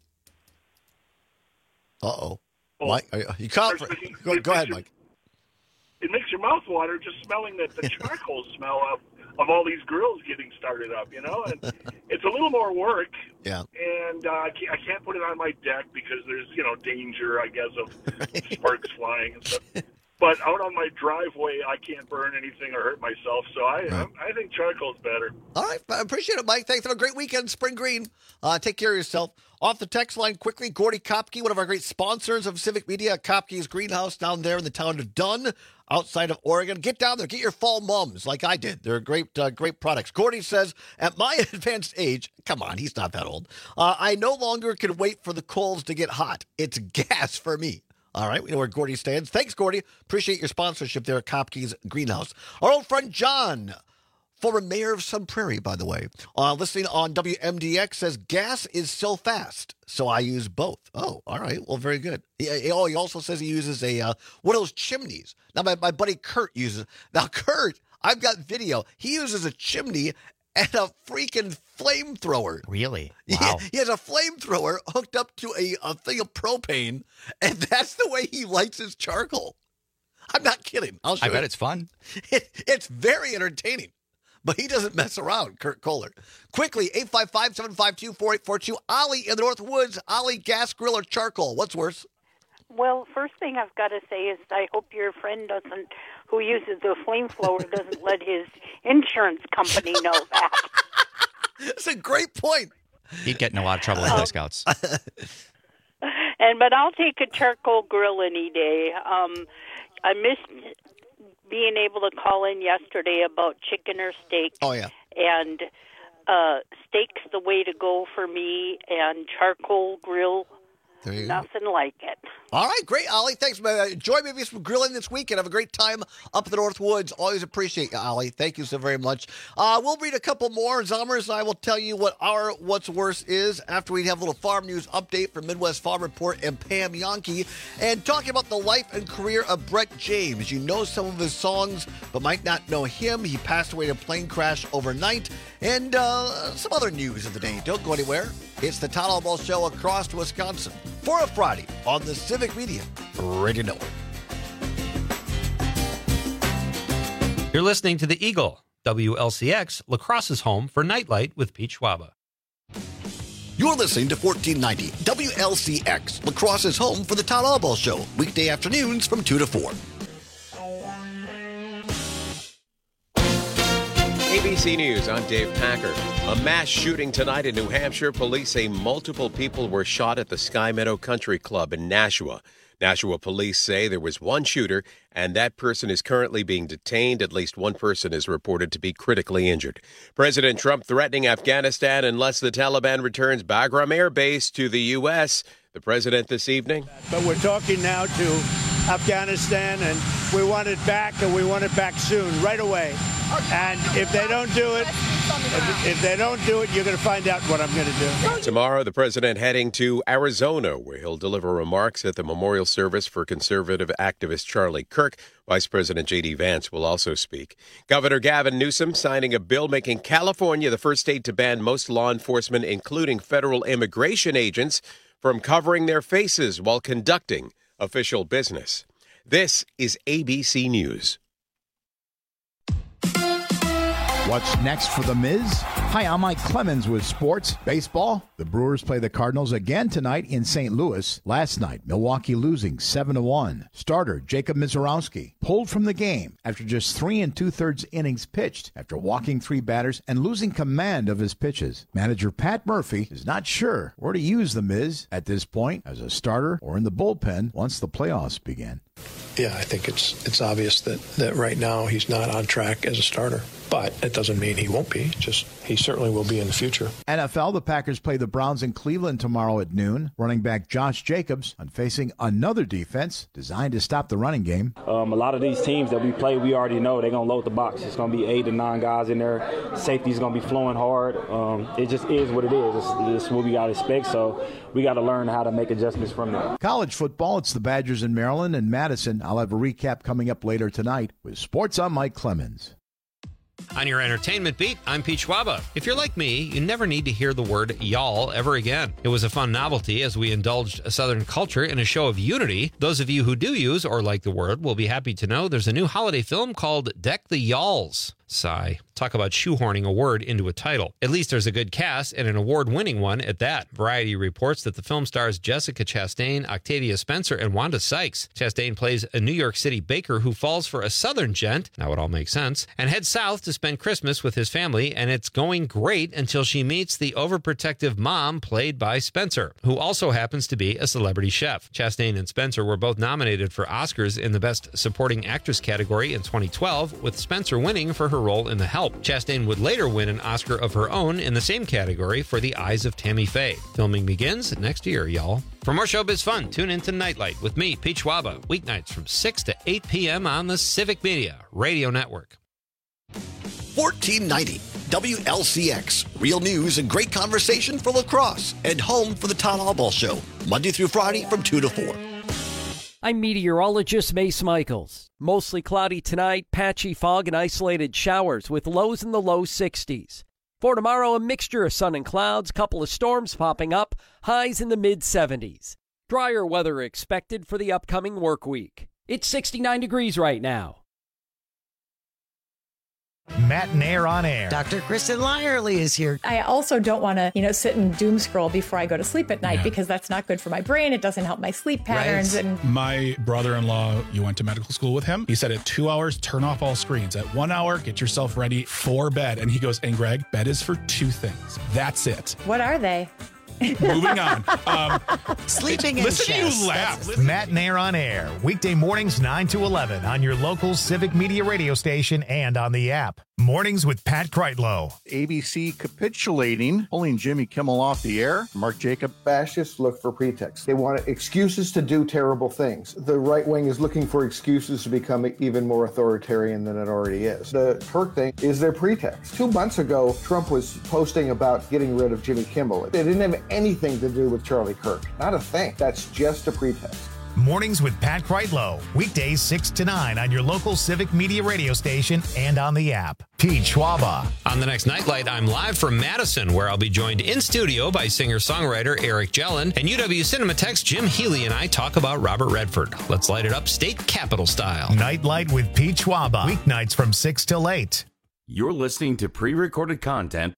Uh oh. Mike, are you, you caught for, go, go ahead, Mike. It makes your mouth water just smelling the, the charcoal smell of, of all these grills getting started up, you know? And it's a little more work. Yeah. And uh, I, can't, I can't put it on my deck because there's, you know, danger, I guess, of sparks flying and stuff. But out on my driveway, I can't burn anything or hurt myself. So I right. I think charcoal's better. All right. I appreciate it, Mike. Thanks. Have a great weekend, Spring Green. Uh, take care of yourself. Off the text line quickly, Gordy Kopke, one of our great sponsors of Civic Media, Kopke's Greenhouse down there in the town of Dunn, outside of Oregon. Get down there. Get your fall mums like I did. They're great, uh, great products. Gordy says, at my advanced age, come on, he's not that old, uh, I no longer can wait for the coals to get hot. It's gas for me. All right, we know where Gordy stands. Thanks, Gordy. Appreciate your sponsorship there at Kopke's Greenhouse. Our old friend John, former mayor of Sun Prairie, by the way, uh, listening on W M D X, says gas is so fast, so I use both. Oh, all right. Well, very good. He, oh, he also says he uses a uh, one of those chimneys. Now, my, my buddy Kurt uses. Now, Kurt, I've got video. He uses a chimney and a freaking flamethrower. Really? Wow. He, he has a flamethrower hooked up to a, a thing of propane, and that's the way he lights his charcoal. I'm not kidding. I'll show I bet you. it's fun. It, it's very entertaining, but he doesn't mess around, Kurt Kohler. Quickly, eight five five, seven five two, four eight four two. Ollie in the North Woods. Ollie, gas grill or charcoal? What's worse? Well, first thing I've got to say is I hope your friend doesn't, who uses the flamethrower, doesn't let his insurance company know that. That's a great point. He'd get in a lot of trouble with Boy Scouts. And but I'll take a charcoal grill any day. Um, I miss being able to call in yesterday about chicken or steak. Oh, yeah. And uh, steak's the way to go for me, and charcoal grill, There you nothing go. like it. All right, great, Ollie. Thanks. Uh, enjoy maybe some grilling this weekend. Have a great time up in the North Woods. Always appreciate you, Ollie. Thank you so very much. Uh, we'll read a couple more. Zommers and I will tell you what our What's Worse is after we have a little farm news update from Midwest Farm Report and Pam Yonke. And talking about the life and career of Brett James. You know some of his songs, but might not know him. He passed away in a plane crash overnight. And uh, some other news of the day. Don't go anywhere. It's the Todd Ball Show across Wisconsin for a Friday on the Civic Media Radio Network. You're listening to The Eagle, W L C X, La Crosse's home for Nightlight with Pete Schwaba. You're listening to fourteen ninety W L C X, La Crosse's home for the Todd Ball Show, weekday afternoons from two to four. A B C News, I'm Dave Packer. A mass shooting tonight in New Hampshire. Police say multiple people were shot at the Sky Meadow Country Club in Nashua. Nashua police say there was one shooter, and that person is currently being detained. At least one person is reported to be critically injured. President Trump threatening Afghanistan unless the Taliban returns Bagram Air Base to the U S. The president this evening. But we're talking now to Afghanistan, and we want it back, and we want it back soon, right away. And if they don't do it, if, if they don't do it, you're going to find out what I'm going to do. Tomorrow, the president heading to Arizona, where he'll deliver remarks at the memorial service for conservative activist Charlie Kirk. Vice President J D Vance will also speak. Governor Gavin Newsom signing a bill making California the first state to ban most law enforcement, including federal immigration agents, from covering their faces while conducting official business. This is A B C News. What's next for The Miz? Hi, I'm Mike Clemens with sports. Baseball. The Brewers play the Cardinals again tonight in Saint Louis. Last night, Milwaukee losing seven to one. Starter Jacob Mizorowski pulled from the game after just three and two-thirds innings pitched after walking three batters and losing command of his pitches. Manager Pat Murphy is not sure where to use The Miz at this point, as a starter or in the bullpen once the playoffs begin. Yeah, I think it's it's obvious that, that right now he's not on track as a starter. But it doesn't mean he won't be. Just he certainly will be in the future. N F L, the Packers play the Browns in Cleveland tomorrow at noon. Running back Josh Jacobs on facing another defense designed to stop the running game. Um, a lot of these teams that we play, we already know they're going to load the box. It's going to be eight to nine guys in there. Safety's going to be flowing hard. Um, it just is what it is. It's, it's what we got to expect. So we got to learn how to make adjustments from that. College football, it's the Badgers in Maryland and Madison. I'll have a recap coming up later tonight. With sports, I'm Mike Clemens. On your entertainment beat, I'm Pete Schwaba. If you're like me, you never need to hear the word y'all ever again. It was a fun novelty as we indulged a Southern culture in a show of unity. Those of you who do use or like the word will be happy to know there's a new holiday film called Deck the Y'alls. Sigh. Talk about shoehorning a word into a title. At least there's a good cast and an award-winning one at that. Variety reports that the film stars Jessica Chastain, Octavia Spencer, and Wanda Sykes. Chastain plays a New York City baker who falls for a Southern gent, now it all makes sense, and heads south to spend Christmas with his family, and it's going great until she meets the overprotective mom played by Spencer, who also happens to be a celebrity chef. Chastain and Spencer were both nominated for Oscars in the Best Supporting Actress category in twenty twelve, with Spencer winning for her role in The Help. Chastain would later win an Oscar of her own in the same category for The Eyes of Tammy Faye. Filming begins next year, y'all. For more showbiz fun, tune into Nightlight with me, Pete Schwaba, weeknights from six to eight p.m. on the Civic Media Radio Network. fourteen ninety W L C X. Real news and great conversation for La Crosse and home for the Todd Hallball Show. Monday through Friday from two to four. I'm meteorologist Mace Michaels. Mostly cloudy tonight, patchy fog and isolated showers with lows in the low sixties. For tomorrow, a mixture of sun and clouds, couple of storms popping up, highs in the mid seventies. Drier weather expected for the upcoming work week. It's sixty-nine degrees right now. Matt and Air on Air. Doctor Kristen Lyerly is here. I also don't want to, you know, sit and doom scroll before I go to sleep at night yeah. because that's not good for my brain. It doesn't help my sleep patterns. Right. And my brother-in-law, you went to medical school with him. He said at two hours, turn off all screens. At one hour, get yourself ready for bed. And he goes, and Greg, bed is for two things. That's it. What are they? Moving on. Um, Sleeping in Listen to chess. you laugh. Matt and Air on Air, weekday mornings nine to eleven on your local Civic Media radio station and on the app. Mornings with Pat Kreitlow. A B C capitulating, pulling Jimmy Kimmel off the air. Mark Jacob. Fascists look for pretexts. They want excuses to do terrible things. The right wing is looking for excuses to become even more authoritarian than it already is. The Kirk thing is their pretext. Two months ago, Trump was posting about getting rid of Jimmy Kimmel. It didn't have anything to do with Charlie Kirk. Not a thing. That's just a pretext. Mornings with Pat Kreitlow. Weekdays six to nine on your local Civic Media radio station and on the app. Pete Schwaba. On the next Nightlight, I'm live from Madison, where I'll be joined in studio by singer-songwriter Eric Jellin, and U W Cinematheque's Jim Healy and I talk about Robert Redford. Let's light it up state capitol style. Nightlight with Pete Schwaba. Weeknights from six till eight. You're listening to pre-recorded content.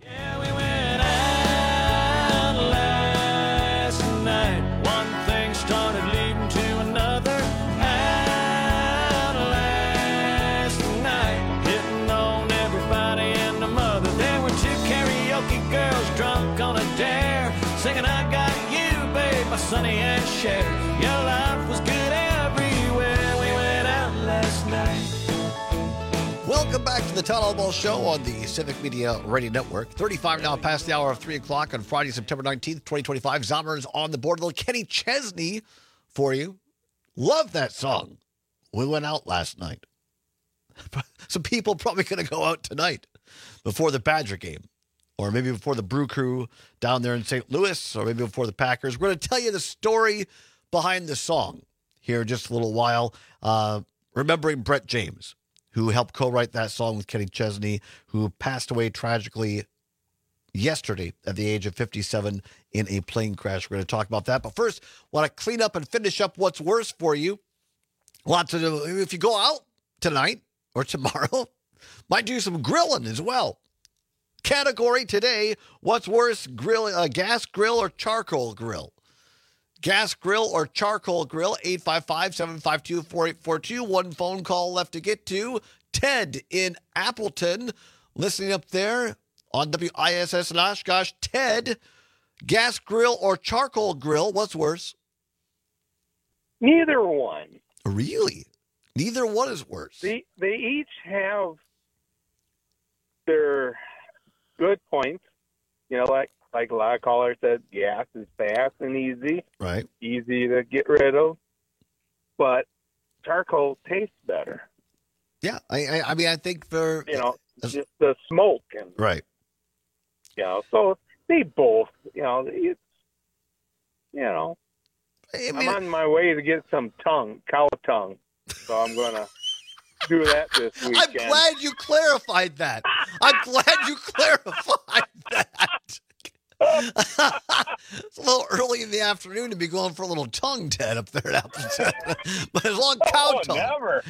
Sunny and Cher, your life was good everywhere. We went out last night. Welcome back to the Town Hall Ball Show on the Civic Media Radio Network. thirty-five now past the hour of three o'clock on Friday, September nineteenth, twenty twenty-five. Zombers on the board. A little Kenny Chesney for you. Love that song. We went out last night. Some people probably going to go out tonight before the Badger game. Or maybe before the Brew Crew down there in Saint Louis, or maybe before the Packers. We're going to tell you the story behind the song here in just a little while. Uh, remembering Brett James, who helped co-write that song with Kenny Chesney, who passed away tragically yesterday at the age of fifty-seven in a plane crash. We're going to talk about that. But first, want to clean up and finish up what's worse for you. Lots of, if you go out tonight or tomorrow, might do some grilling as well. Category today, what's worse, grill, uh, gas grill or charcoal grill? Gas grill or charcoal grill, eight five five, seven five two, four eight four two. One phone call left to get to. Ted in Appleton, listening up there on W I S S in Oshkosh. Ted, gas grill or charcoal grill, what's worse? Neither one. Really? Neither one is worse. They, they each have their good points. You know, like like a lot of callers said, gas is fast and easy. Right. Easy to get rid of. But charcoal tastes better. Yeah, I I, I mean, I think for... You know, just the smoke. And, right. You know, so they both, you know, it's, you know, I mean, I'm on my way to get some tongue, cow tongue. So I'm going to do that this weekend. I'm glad you clarified that. I'm glad you clarified that. It's a little early in the afternoon to be going for a little tongue, Ted, up there at Appleton. But as long as cow oh, tongue. Never.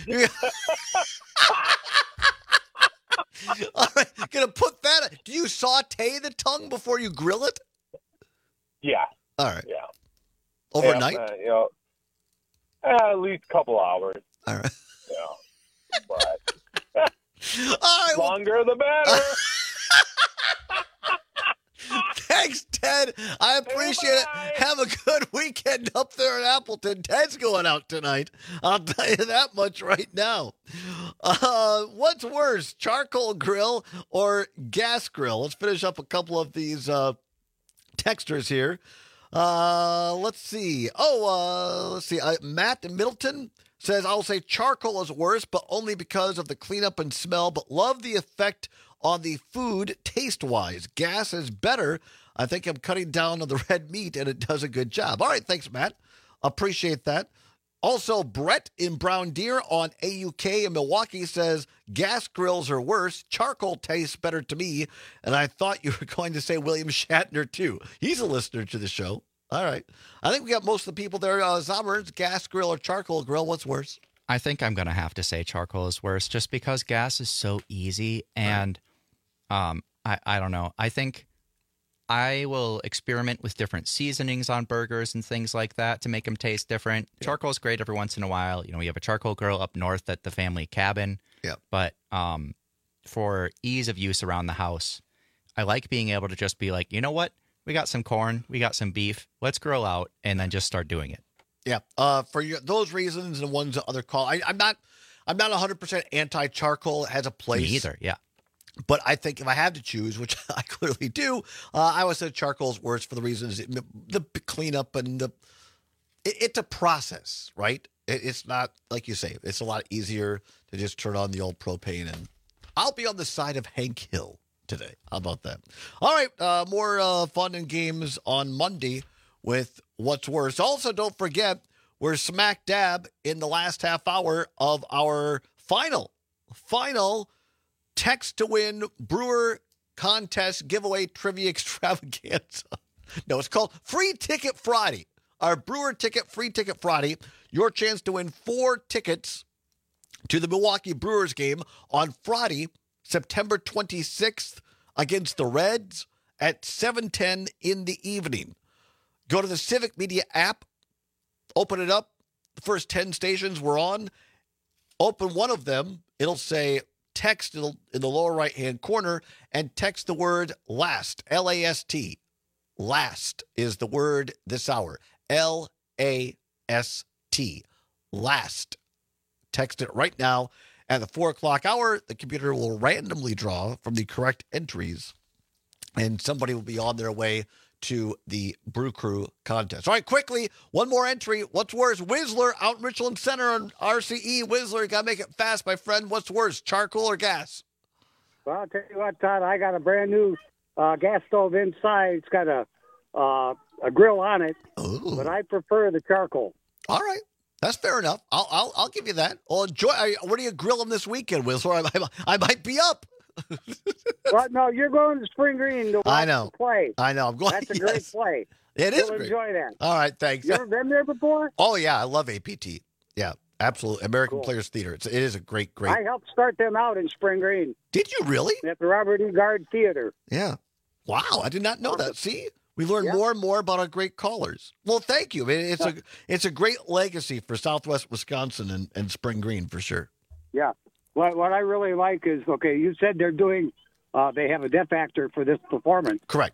All right, gonna put that. Do you saute the tongue before you grill it? Yeah. All right. Yeah. Overnight? Yeah, uh, you know, uh, at least a couple hours. All right. You know, but all right, longer the better. Thanks, Ted. I appreciate it. Have a good weekend up there in Appleton. Ted's going out tonight. I'll tell you that much right now. Uh, what's worse, charcoal grill or gas grill? Let's finish up a couple of these uh, texters here. Uh, let's see. Oh, uh, let's see. Uh, Matt in Middleton says, I'll say charcoal is worse, but only because of the cleanup and smell, but love the effect on the food taste-wise. Gas is better. I think I'm cutting down on the red meat, and it does a good job. All right, thanks, Matt. Appreciate that. Also, Brett in Brown Deer on A U K in Milwaukee says, gas grills are worse. Charcoal tastes better to me. And I thought you were going to say William Shatner, too. He's a listener to the show. All right. I think we got most of the people there. Uh, Zommers, gas grill or charcoal grill, what's worse? I think I'm going to have to say charcoal is worse just because gas is so easy. And um, I, I don't know. I think I will experiment with different seasonings on burgers and things like that to make them taste different. Yeah. Charcoal is great every once in a while. You know, we have a charcoal grill up north at the family cabin. Yeah. But um, for ease of use around the house, I like being able to just be like, you know what? We got some corn. We got some beef. Let's grill out and then just start doing it. Yeah. Uh, for your, those reasons and ones that other call, I, I'm not, I'm not one hundred percent anti-charcoal. It has a place. Me either. Yeah. But I think if I had to choose, which I clearly do, uh, I would say charcoal's worse for the reasons it, the cleanup and the it, it's a process, right? It, it's not like you say. It's a lot easier to just turn on the old propane, and I'll be on the side of Hank Hill today. How about that? All right, uh, more uh, fun and games on Monday with What's Worse. Also, don't forget we're smack dab in the last half hour of our final final. Text to win Brewer contest giveaway trivia extravaganza. No, it's called Free Ticket Friday. Our Brewer ticket, Free Ticket Friday. Your chance to win four tickets to the Milwaukee Brewers game on Friday, September twenty-sixth against the Reds at seven ten in the evening. Go to the Civic Media app, open it up. The first ten stations we're on. Open one of them. It'll say text in the lower right-hand corner and text the word LAST, L A S T. LAST is the word this hour. L A S T. LAST. Text it right now. At the four o'clock hour, the computer will randomly draw from the correct entries, and somebody will be on their way to the Brew Crew contest. All right, quickly, one more entry. What's worse? Whistler out in Richland Center on R C E. Whistler, you got to make it fast, my friend. What's worse, charcoal or gas? Well, I'll tell you what, Todd, I got a brand new uh, gas stove inside. It's got a uh, a grill on it, Ooh. But I prefer the charcoal. All right. That's fair enough. I'll I'll, I'll give you that. Well, enjoy. What are you grilling this weekend, Whistler? I, I, I might be up. Well, no, you're going to Spring Green to watch I know. the play. I know. I'm going. That's a yes. great play. It You'll is great. enjoy that. All right, thanks. You ever been there before? Oh yeah, I love A P T. Yeah, absolutely. American Cool. Players Theater. It's, it is a great, great. I helped start them out in Spring Green. Did you really? At the Robert E. Gard Theater. Yeah. Wow, I did not know that. See, we learn Yeah. more and more about our great callers. Well, thank you. I mean, it's a it's a great legacy for Southwest Wisconsin and, and Spring Green for sure. Yeah. What what I really like is, okay, you said they're doing, uh, they have a deaf actor for this performance. Correct.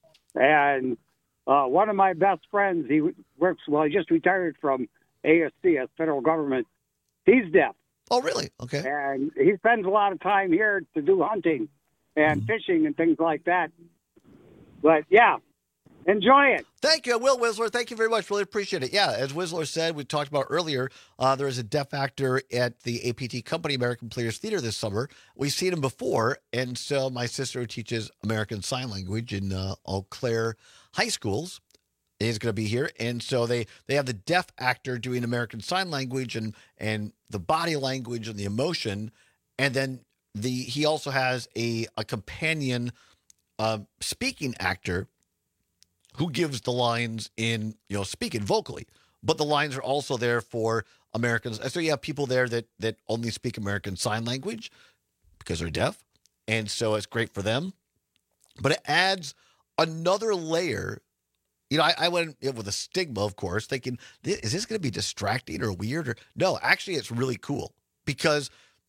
And uh, one of my best friends, he works, well, he just retired from A S C, as federal government. He's deaf. Oh, really? Okay. And he spends a lot of time here to do hunting and Mm-hmm. fishing and things like that. But, yeah, enjoy it. Thank you. I will, Whistler. Thank you very much. Really appreciate it. Yeah, as Whistler said, we talked about earlier, uh, there is a deaf actor at the A P T Company American Players Theater this summer. We've seen him before, and so my sister who teaches American Sign Language in uh, Eau Claire High Schools is going to be here, and so they, they have the deaf actor doing American Sign Language and, and the body language and the emotion, and then the he also has a, a companion uh, speaking actor who gives the lines in, you know, speaking vocally, but the lines are also there for Americans. So you have people there that, that only speak American Sign Language because they're deaf. And so it's great for them, but it adds another layer. You know, I, I went with a stigma, of course, thinking, is this going to be distracting or weird? Or no, actually it's really cool because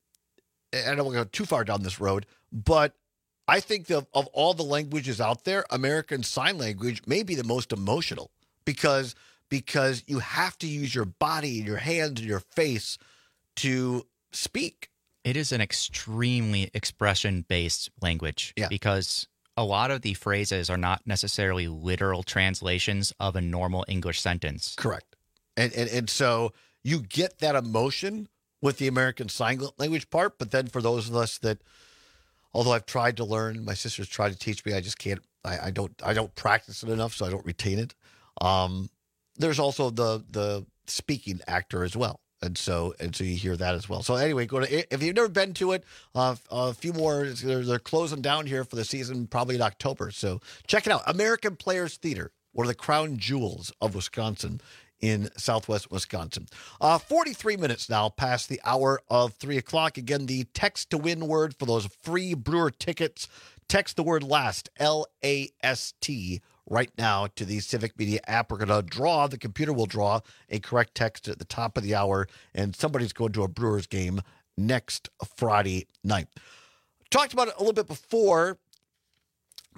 I don't want to go too far down this road, but I think of, of all the languages out there, American Sign Language may be the most emotional because because you have to use your body and your hands and your face to speak. It is an extremely expression-based language Yeah. because a lot of the phrases are not necessarily literal translations of a normal English sentence. Correct. And and, and so you get that emotion with the American Sign Language part, but then for those of us that, although I've tried to learn, my sister's tried to teach me, I just can't, I, I don't, I don't practice it enough, so I don't retain it. Um, there's also the, the speaking actor as well. And so, and so you hear that as well. So anyway, go to, if you've never been to it, uh, a few more, they're, they're closing down here for the season, probably in October. So check it out. American Players Theater, one of the crown jewels of Wisconsin in Southwest Wisconsin. Uh, forty-three minutes now past the hour of three o'clock. Again, the text to win word for those free Brewer tickets. Text the word LAST, L A S T, right now to the Civic Media app. We're going to draw, the computer will draw a correct text at the top of the hour, and somebody's going to a Brewers game next Friday night. Talked about it a little bit before,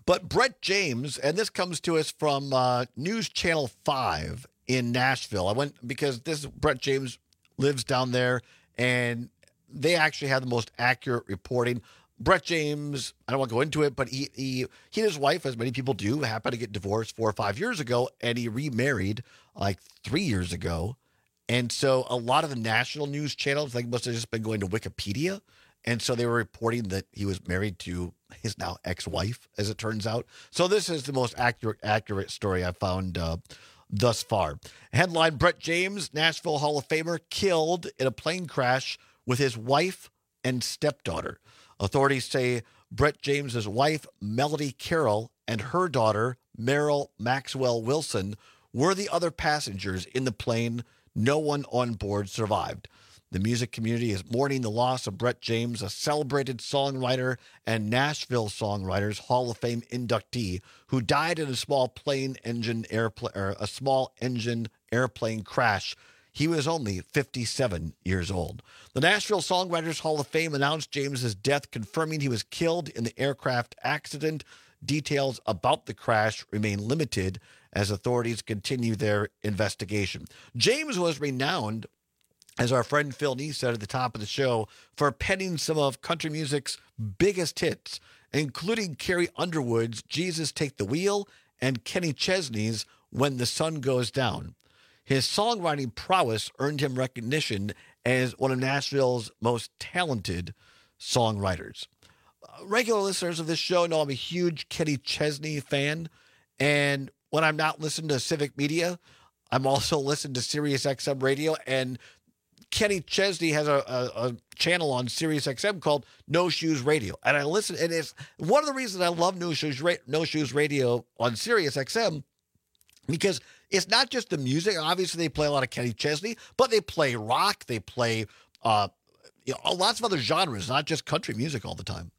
But Brett James, and this comes to us from uh, News Channel five in Nashville. I went because this Brett James lives down there, and they actually have the most accurate reporting. Brett James, I don't want to go into it, but he he he and his wife, as many people do, happened to get divorced four or five years ago, and he remarried like three years ago. And so a lot of the national news channels, like, must have just been going to Wikipedia. And so they were reporting that he was married to his now ex-wife, as it turns out. So this is the most accurate accurate story I've found uh, thus far. Headline, Brett James, Nashville Hall of Famer, killed in a plane crash with his wife and stepdaughter. Authorities say Brett James's wife, Melody Carroll, and her daughter, Meryl Maxwell Wilson, were the other passengers in the plane. No one on board survived. The music community is mourning the loss of Brett James, a celebrated songwriter and Nashville Songwriters Hall of Fame inductee who died in a small plane engine airplane or a small engine airplane crash. He was only fifty-seven years old. The Nashville Songwriters Hall of Fame announced James's death, confirming he was killed in the aircraft accident. Details about the crash remain limited as authorities continue their investigation. James was renowned, as our friend Phil Neese said at the top of the show, for penning some of country music's biggest hits, including Carrie Underwood's Jesus Take the Wheel and Kenny Chesney's When the Sun Goes Down. His songwriting prowess earned him recognition as one of Nashville's most talented songwriters. Uh, regular listeners of this show know I'm a huge Kenny Chesney fan, and when I'm not listening to Civic Media, I'm also listening to Sirius X M Radio, and Kenny Chesney has a, a, a channel on Sirius X M called No Shoes Radio, and I listen, and it's one of the reasons I love No Shoes, Ra- No Shoes Radio on Sirius X M, because it's not just the music. Obviously, they play a lot of Kenny Chesney, but they play rock, they play uh, you know, lots of other genres, not just country music all the time.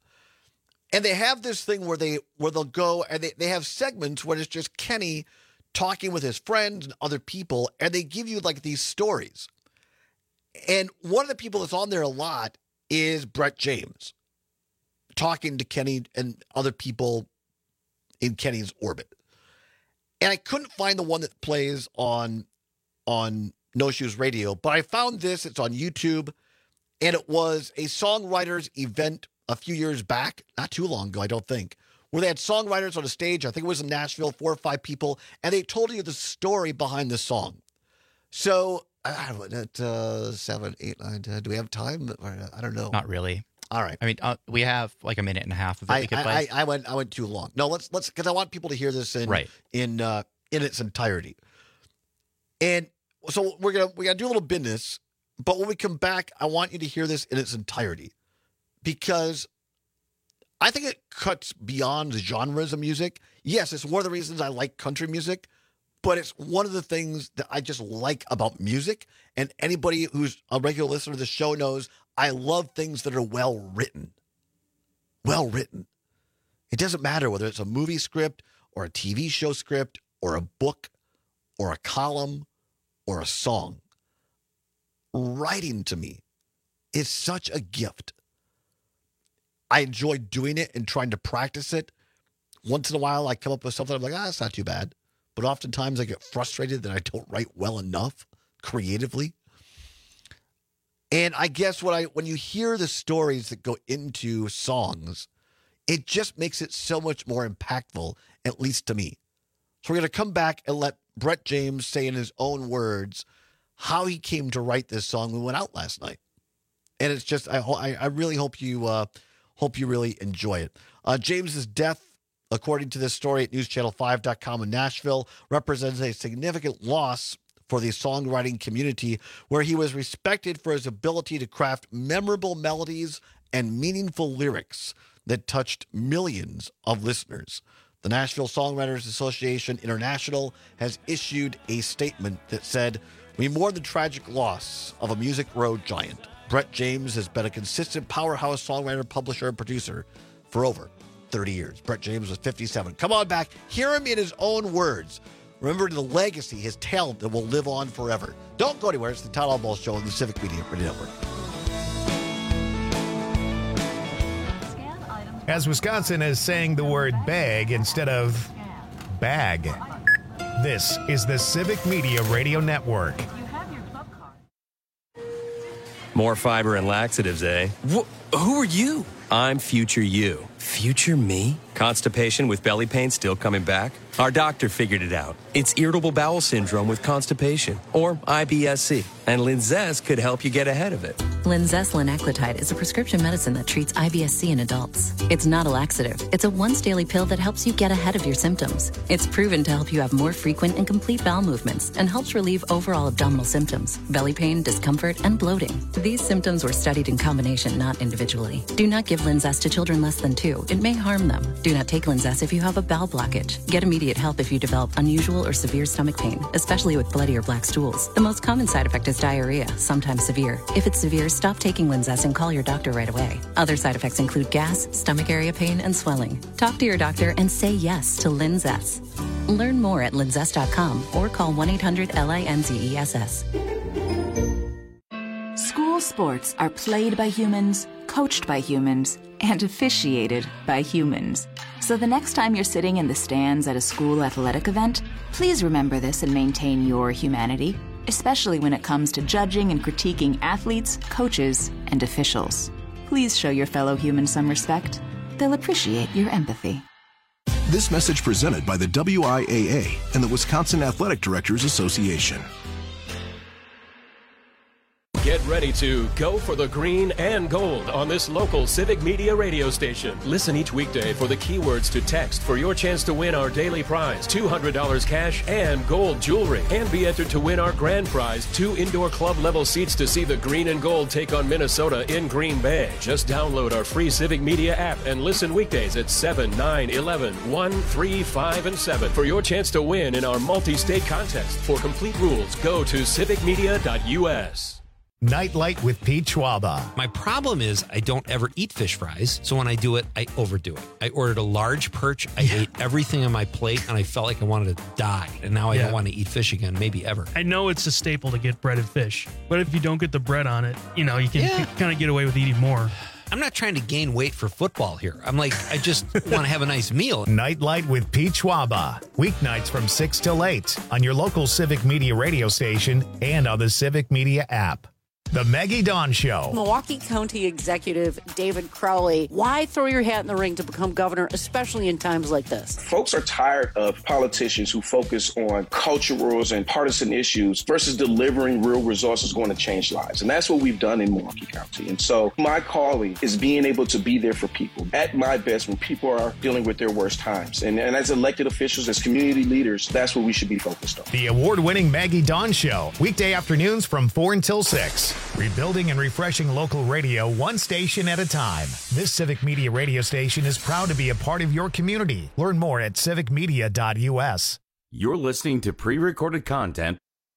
And they have this thing where they where they'll go and they, they have segments where it's just Kenny talking with his friends and other people, and they give you like these stories. And one of the people that's on there a lot is Brett James, talking to Kenny and other people in Kenny's orbit. And I couldn't find the one that plays on on No Shoes Radio, but I found this. It's on YouTube, and it was a songwriters event a few years back, not too long ago, I don't think, where they had songwriters on a stage. I think it was in Nashville, four or five people, and they told you the story behind the song. So, I don't know, uh, seven, eight, nine, ten. Do we have time? I don't know. Not really. All right. I mean, uh, we have like a minute and a half of it I, we could I, play. I, I went. I went too long. No, let's let's because I want people to hear this in right. in uh, in its entirety. And so we're gonna we gotta do a little business, but when we come back, I want you to hear this in its entirety, because I think it cuts beyond genres of music. Yes, it's one of the reasons I like country music, but it's one of the things that I just like about music. And anybody who's a regular listener to the show knows I love things that are well written. Well written. It doesn't matter whether it's a movie script or a T V show script or a book or a column or a song. Writing to me is such a gift. I enjoy doing it and trying to practice it. Once in a while, I come up with something, I'm like, ah, it's not too bad. But oftentimes I get frustrated that I don't write well enough creatively. And I guess what I when you hear the stories that go into songs, it just makes it so much more impactful, at least to me. So we're going to come back and let Brett James say in his own words how he came to write this song we went out last night. And it's just, I, I, I really hope you uh, hope you really enjoy it. Uh, James's death, according to this story at news channel five dot com in Nashville, represents a significant loss for the songwriting community, where he was respected for his ability to craft memorable melodies and meaningful lyrics that touched millions of listeners. The Nashville Songwriters Association International has issued a statement that said, "We mourn the tragic loss of a music row giant. Brett James has been a consistent powerhouse songwriter, publisher, and producer for over thirty years. Brett James was fifty-seven. Come on back. Hear him in his own words. Remember the legacy, his talent that will live on forever. Don't go anywhere. It's the Todd Albaugh Show on the Civic Media Radio Network. as Wisconsin is saying the word bag instead of bag. This is the Civic Media Radio Network. More fiber and laxatives, eh? Wh- who are you? I'm future you. Future me? Constipation with belly pain still coming back? Our doctor figured it out. It's irritable bowel syndrome with constipation, or I B S C, and Linzess could help you get ahead of it. Linzess linaclotide is a prescription medicine that treats I B S C in adults. It's not a laxative. It's a once-daily pill that helps you get ahead of your symptoms. It's proven to help you have more frequent and complete bowel movements and helps relieve overall abdominal symptoms, belly pain, discomfort, and bloating. These symptoms were studied in combination, not individually. Do not give Linzess to children less than two. It may harm them. Do not take Linzess if you have a bowel blockage. Get immediate help if you develop unusual or severe stomach pain, especially with bloody or black stools. The most common side effect is diarrhea, sometimes severe. If it's severe, stop taking Linzess and call your doctor right away. Other side effects include gas, stomach area pain, and swelling. Talk to your doctor and say yes to Linzess. Learn more at linzess dot com or call one eight hundred L I N Z E S S. School sports are played by humans, coached by humans, and officiated by humans. So the next time you're sitting in the stands at a school athletic event, please remember this and maintain your humanity, especially when it comes to judging and critiquing athletes, coaches, and officials. Please show your fellow humans some respect. They'll appreciate your empathy. This message presented by the W I A A and the Wisconsin Athletic Directors Association. Get ready to go for the green and gold on this local Civic Media radio station. Listen each weekday for the keywords to text for your chance to win our daily prize, two hundred dollars cash and gold jewelry. And be entered to win our grand prize, two indoor club level seats to see the green and gold take on Minnesota in Green Bay. Just download our free Civic Media app and listen weekdays at seven, nine, eleven, one, three, five, and seven for your chance to win in our multi-state contest. For complete rules, go to civic media dot U S. Nightlight with Pete Schwaba. My problem is I don't ever eat fish fries, so when I do it, I overdo it. I ordered a large perch, I yeah. ate everything on my plate, and I felt like I wanted to die. And now I yeah. don't want to eat fish again, maybe ever. I know it's a staple to get breaded fish, but if you don't get the bread on it, you know, you can yeah. kind of get away with eating more. I'm not trying to gain weight for football here. I'm like, I just want to have a nice meal. Nightlight with Pete Schwaba. Weeknights from six till eight on your local Civic Media radio station and on the Civic Media app. The Maggie Dawn Show. Milwaukee County Executive David Crowley. Why throw your hat in the ring to become governor, especially in times like this? Folks are tired of politicians who focus on culturals and partisan issues versus delivering real results that's going to change lives. And that's what we've done in Milwaukee County. And so my calling is being able to be there for people at my best when people are dealing with their worst times. And, and as elected officials, as community leaders, that's what we should be focused on. The award-winning Maggie Dawn Show. Weekday afternoons from four until six. Rebuilding and refreshing local radio one station at a time. This Civic Media radio station is proud to be a part of your community. Learn more at civic media dot U S. You're listening to pre-recorded content.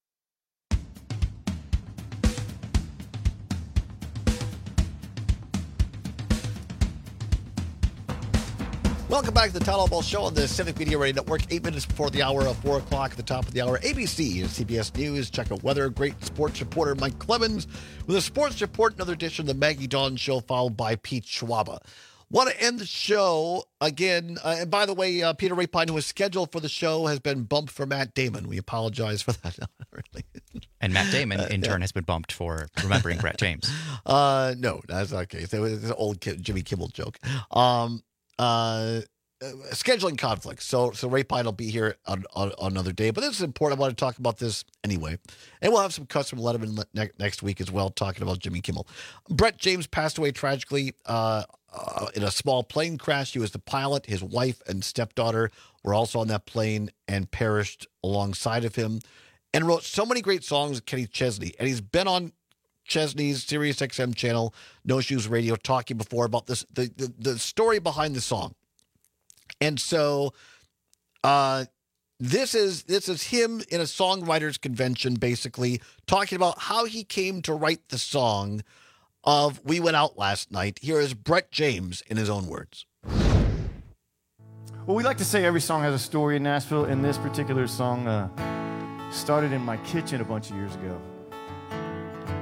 Welcome back to the Town Hall Show on the Civic Media Radio Network. Eight minutes before the hour of four o'clock at the top of the hour. A B C and C B S News. Check out weather. Great sports reporter Mike Clemens with a sports report. Another edition of the Maggie Dawn Show, followed by Pete Schwaba. Want to end the show again. Uh, and by the way, uh, Peter Rapine, who was scheduled for the show, has been bumped for Matt Damon. We apologize for that. really. And Matt Damon, in uh, turn, yeah. has been bumped for remembering Brett James. Uh, no, that's not the case. It was an old Jimmy Kimmel joke. Um, uh, scheduling conflicts. So, so Rapine will be here on, on, on another day. But this is important. I want to talk about this anyway. And we'll have some customer Letterman ne- next week as well, talking about Jimmy Kimmel. Brett James passed away tragically uh, uh, in a small plane crash. He was the pilot. His wife and stepdaughter were also on that plane and perished alongside of him, and wrote so many great songs with Kenny Chesney. And he's been on Chesney's Sirius X M channel, No Shoes Radio, talking before about this, the, the, the story behind the song. And so uh, this is this is him in a songwriters convention, basically talking about how he came to write the song of We Went Out Last Night. Here is Brett James in his own words. Well, we like to say every song has a story in Nashville, and this particular song uh, started in my kitchen a bunch of years ago.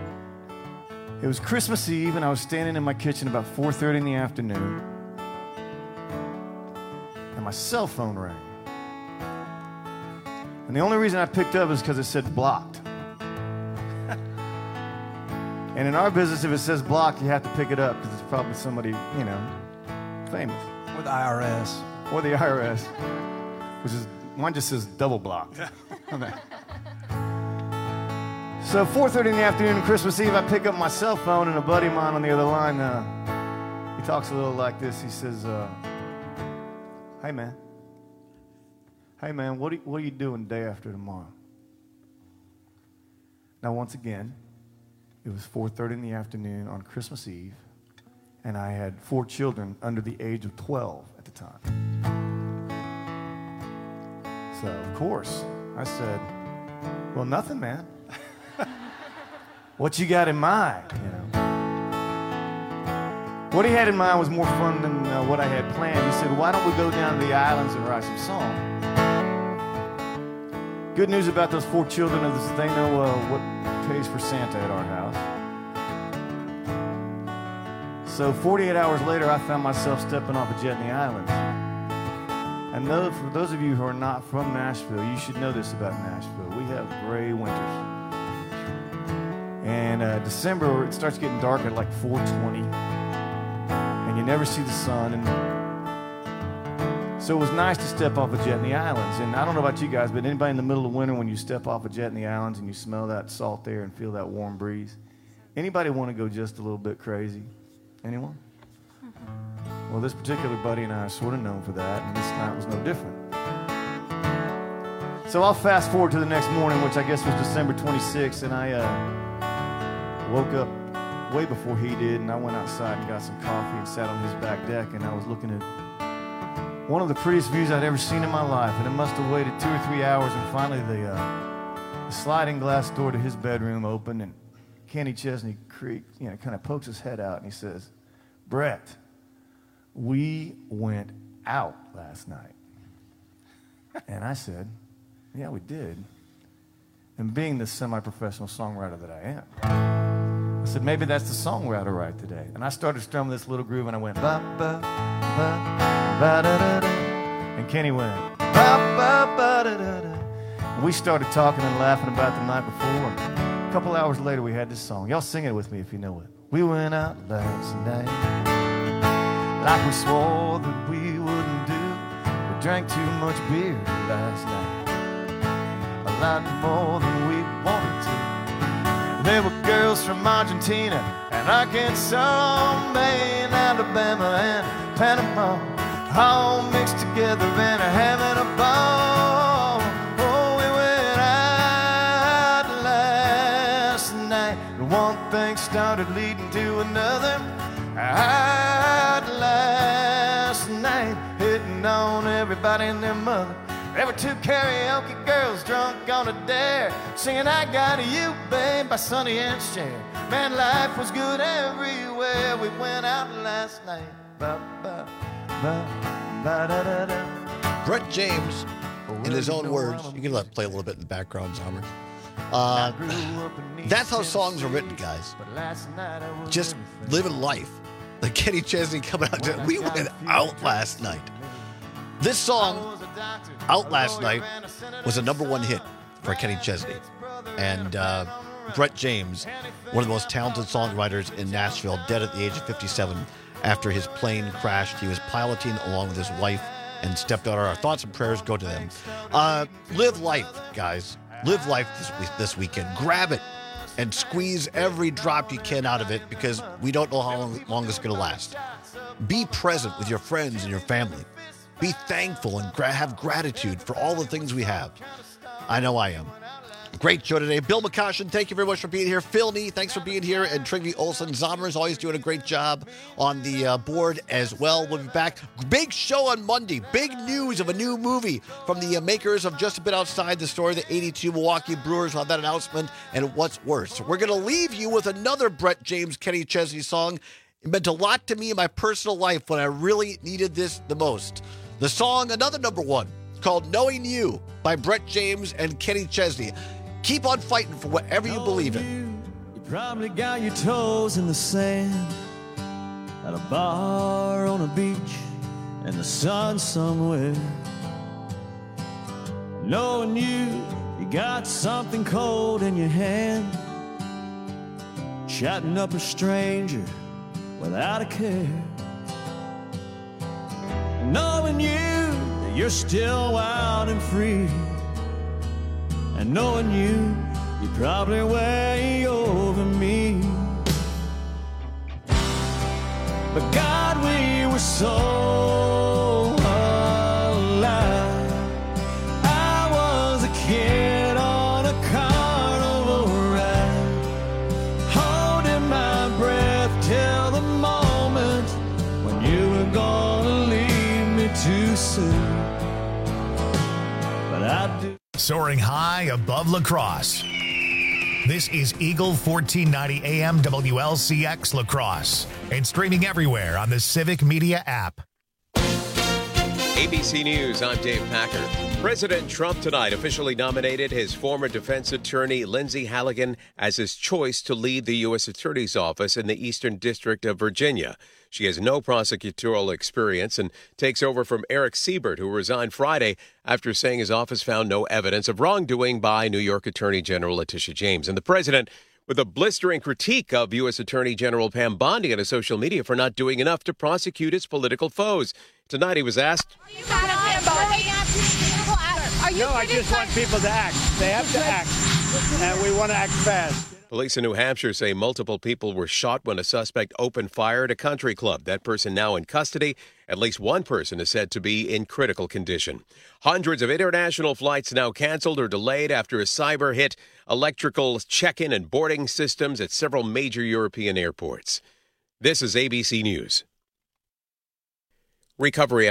It was Christmas Eve, and I was standing in my kitchen about four thirty in the afternoon. my cell phone rang. And the only reason I picked up is because it said blocked. And in our business, if it says blocked, you have to pick it up because it's probably somebody, you know, famous. Or the I R S. Or the I R S, which is, mine just says double blocked. So four thirty in the afternoon on Christmas Eve, I pick up my cell phone, and a buddy of mine on the other line, uh, he talks a little like this. He says, uh, hey, man. Hey, man, what are, what are you doing day after tomorrow? Now, once again, it was four thirty in the afternoon on Christmas Eve, and I had four children under the age of twelve at the time. So, of course, I said, well, nothing, man. What you got in mind, you know? What he had in mind was more fun than uh, what I had planned. He said, why don't we go down to the islands and write some songs? Good news about those four children is they know uh, what pays for Santa at our house. So forty-eight hours later, I found myself stepping off a jet in the islands. And though, for those of you who are not from Nashville, you should know this about Nashville. We have gray winters. And uh, December, it starts getting dark at like four twenty. And you never see the sun. And so it was nice to step off a jet in the islands. And I don't know about you guys, but anybody in the middle of winter when you step off a jet in the islands and you smell that salt air and feel that warm breeze, anybody want to go just a little bit crazy? Anyone? Well, this particular buddy and I are sort of known for that, and this night was no different. So I'll fast forward to the next morning, which I guess was December twenty-sixth, and I uh, woke up way before he did, and I went outside and got some coffee and sat on his back deck, and I was looking at one of the prettiest views I'd ever seen in my life, and it must have waited two or three hours, and finally the, uh, the sliding glass door to his bedroom opened, and Kenny Chesney Creek, you know, kind of pokes his head out, and he says, Brett, we went out last night. And I said, yeah, we did. And being the semi-professional songwriter that I am, I said, maybe that's the song we ought to write today. And I started strumming this little groove, and I went, ba, ba, ba, ba, da, da, da. And Kenny went, ba, ba, ba, da, da, da. And we started talking and laughing about the night before. A couple hours later, we had this song. Y'all sing it with me if you know it. We went out last night like we swore that we wouldn't do. We drank too much beer last night, a lot more than we wanted to. There were girls from Argentina and Arkansas, Maine, Alabama, and Panama, all mixed together and having a ball. Oh, we went out last night, and one thing started leading to another. Out last night, hitting on everybody and their mother. There were two karaoke girls drunk on a dare, singing I Got You, Babe by Sonny and Cher. Man, life was good everywhere. We went out last night. Ba, ba, ba, ba, da, da, da. Brett James, in his own words, you can let it play a little bit in the background, Zomer. Uh, that's how songs are written, guys. Just living life. Like Kenny Chesney coming out. To, we went out last night. This song, Out Last Night, was a number one hit for Kenny Chesney. And uh, Brett James, one of the most talented songwriters in Nashville, dead at the age of fifty-seven after his plane crashed. He was piloting along with his wife and stepped out. Our thoughts and prayers go to them. Uh, live life, guys. Live life this, week, this weekend. Grab it and squeeze every drop you can out of it because we don't know how long, long it's going to last. Be present with your friends and your family. Be thankful and gra- have gratitude for all the things we have. I know I am. Great show today. Bill McCoshen, thank you very much for being here. Phil Nee, thanks for being here. And Trygve Olsen. Zomer is always doing a great job on the uh, board as well. We'll be back. Big show on Monday. Big news of a new movie from the uh, makers of Just a Bit Outside the Story. The eighty-two Milwaukee Brewers will have that announcement. And what's worse, we're going to leave you with another Brett James, Kenny Chesney song. It meant a lot to me in my personal life when I really needed this the most. The song, another number one, called Knowing You by Brett James and Kenny Chesney. Keep on fighting for whatever you believe in. You probably got your toes in the sand at a bar on a beach and the sun somewhere. Knowing you, you got something cold in your hand. Chatting up a stranger without a care. Knowing you, that you're still wild and free. And knowing you, you're probably way over me. But God, we were so alive. I was a kid on a carnival ride, holding my breath till the moment when you were gonna leave me too soon. But I do. Soaring high above La Crosse. This is Eagle fourteen ninety A M W L C X La Crosse and streaming everywhere on the Civic Media app. A B C News, I'm Dave Packer. President Trump tonight officially nominated his former defense attorney Lindsay Halligan as his choice to lead the U S Attorney's Office in the Eastern District of Virginia. She has no prosecutorial experience and takes over from Eric Siebert, who resigned Friday after saying his office found no evidence of wrongdoing by New York Attorney General Letitia James. And the president, with a blistering critique of U S Attorney General Pam Bondi on his social media for not doing enough to prosecute his political foes. Tonight he was asked, Are you no, I just want people to act. They have to act, and we want to act fast. Police in New Hampshire say multiple people were shot when a suspect opened fire at a country club. That person now in custody. At least one person is said to be in critical condition. Hundreds of international flights now canceled or delayed after a cyber hit electrical check-in and boarding systems at several major European airports. This is A B C News. Recovery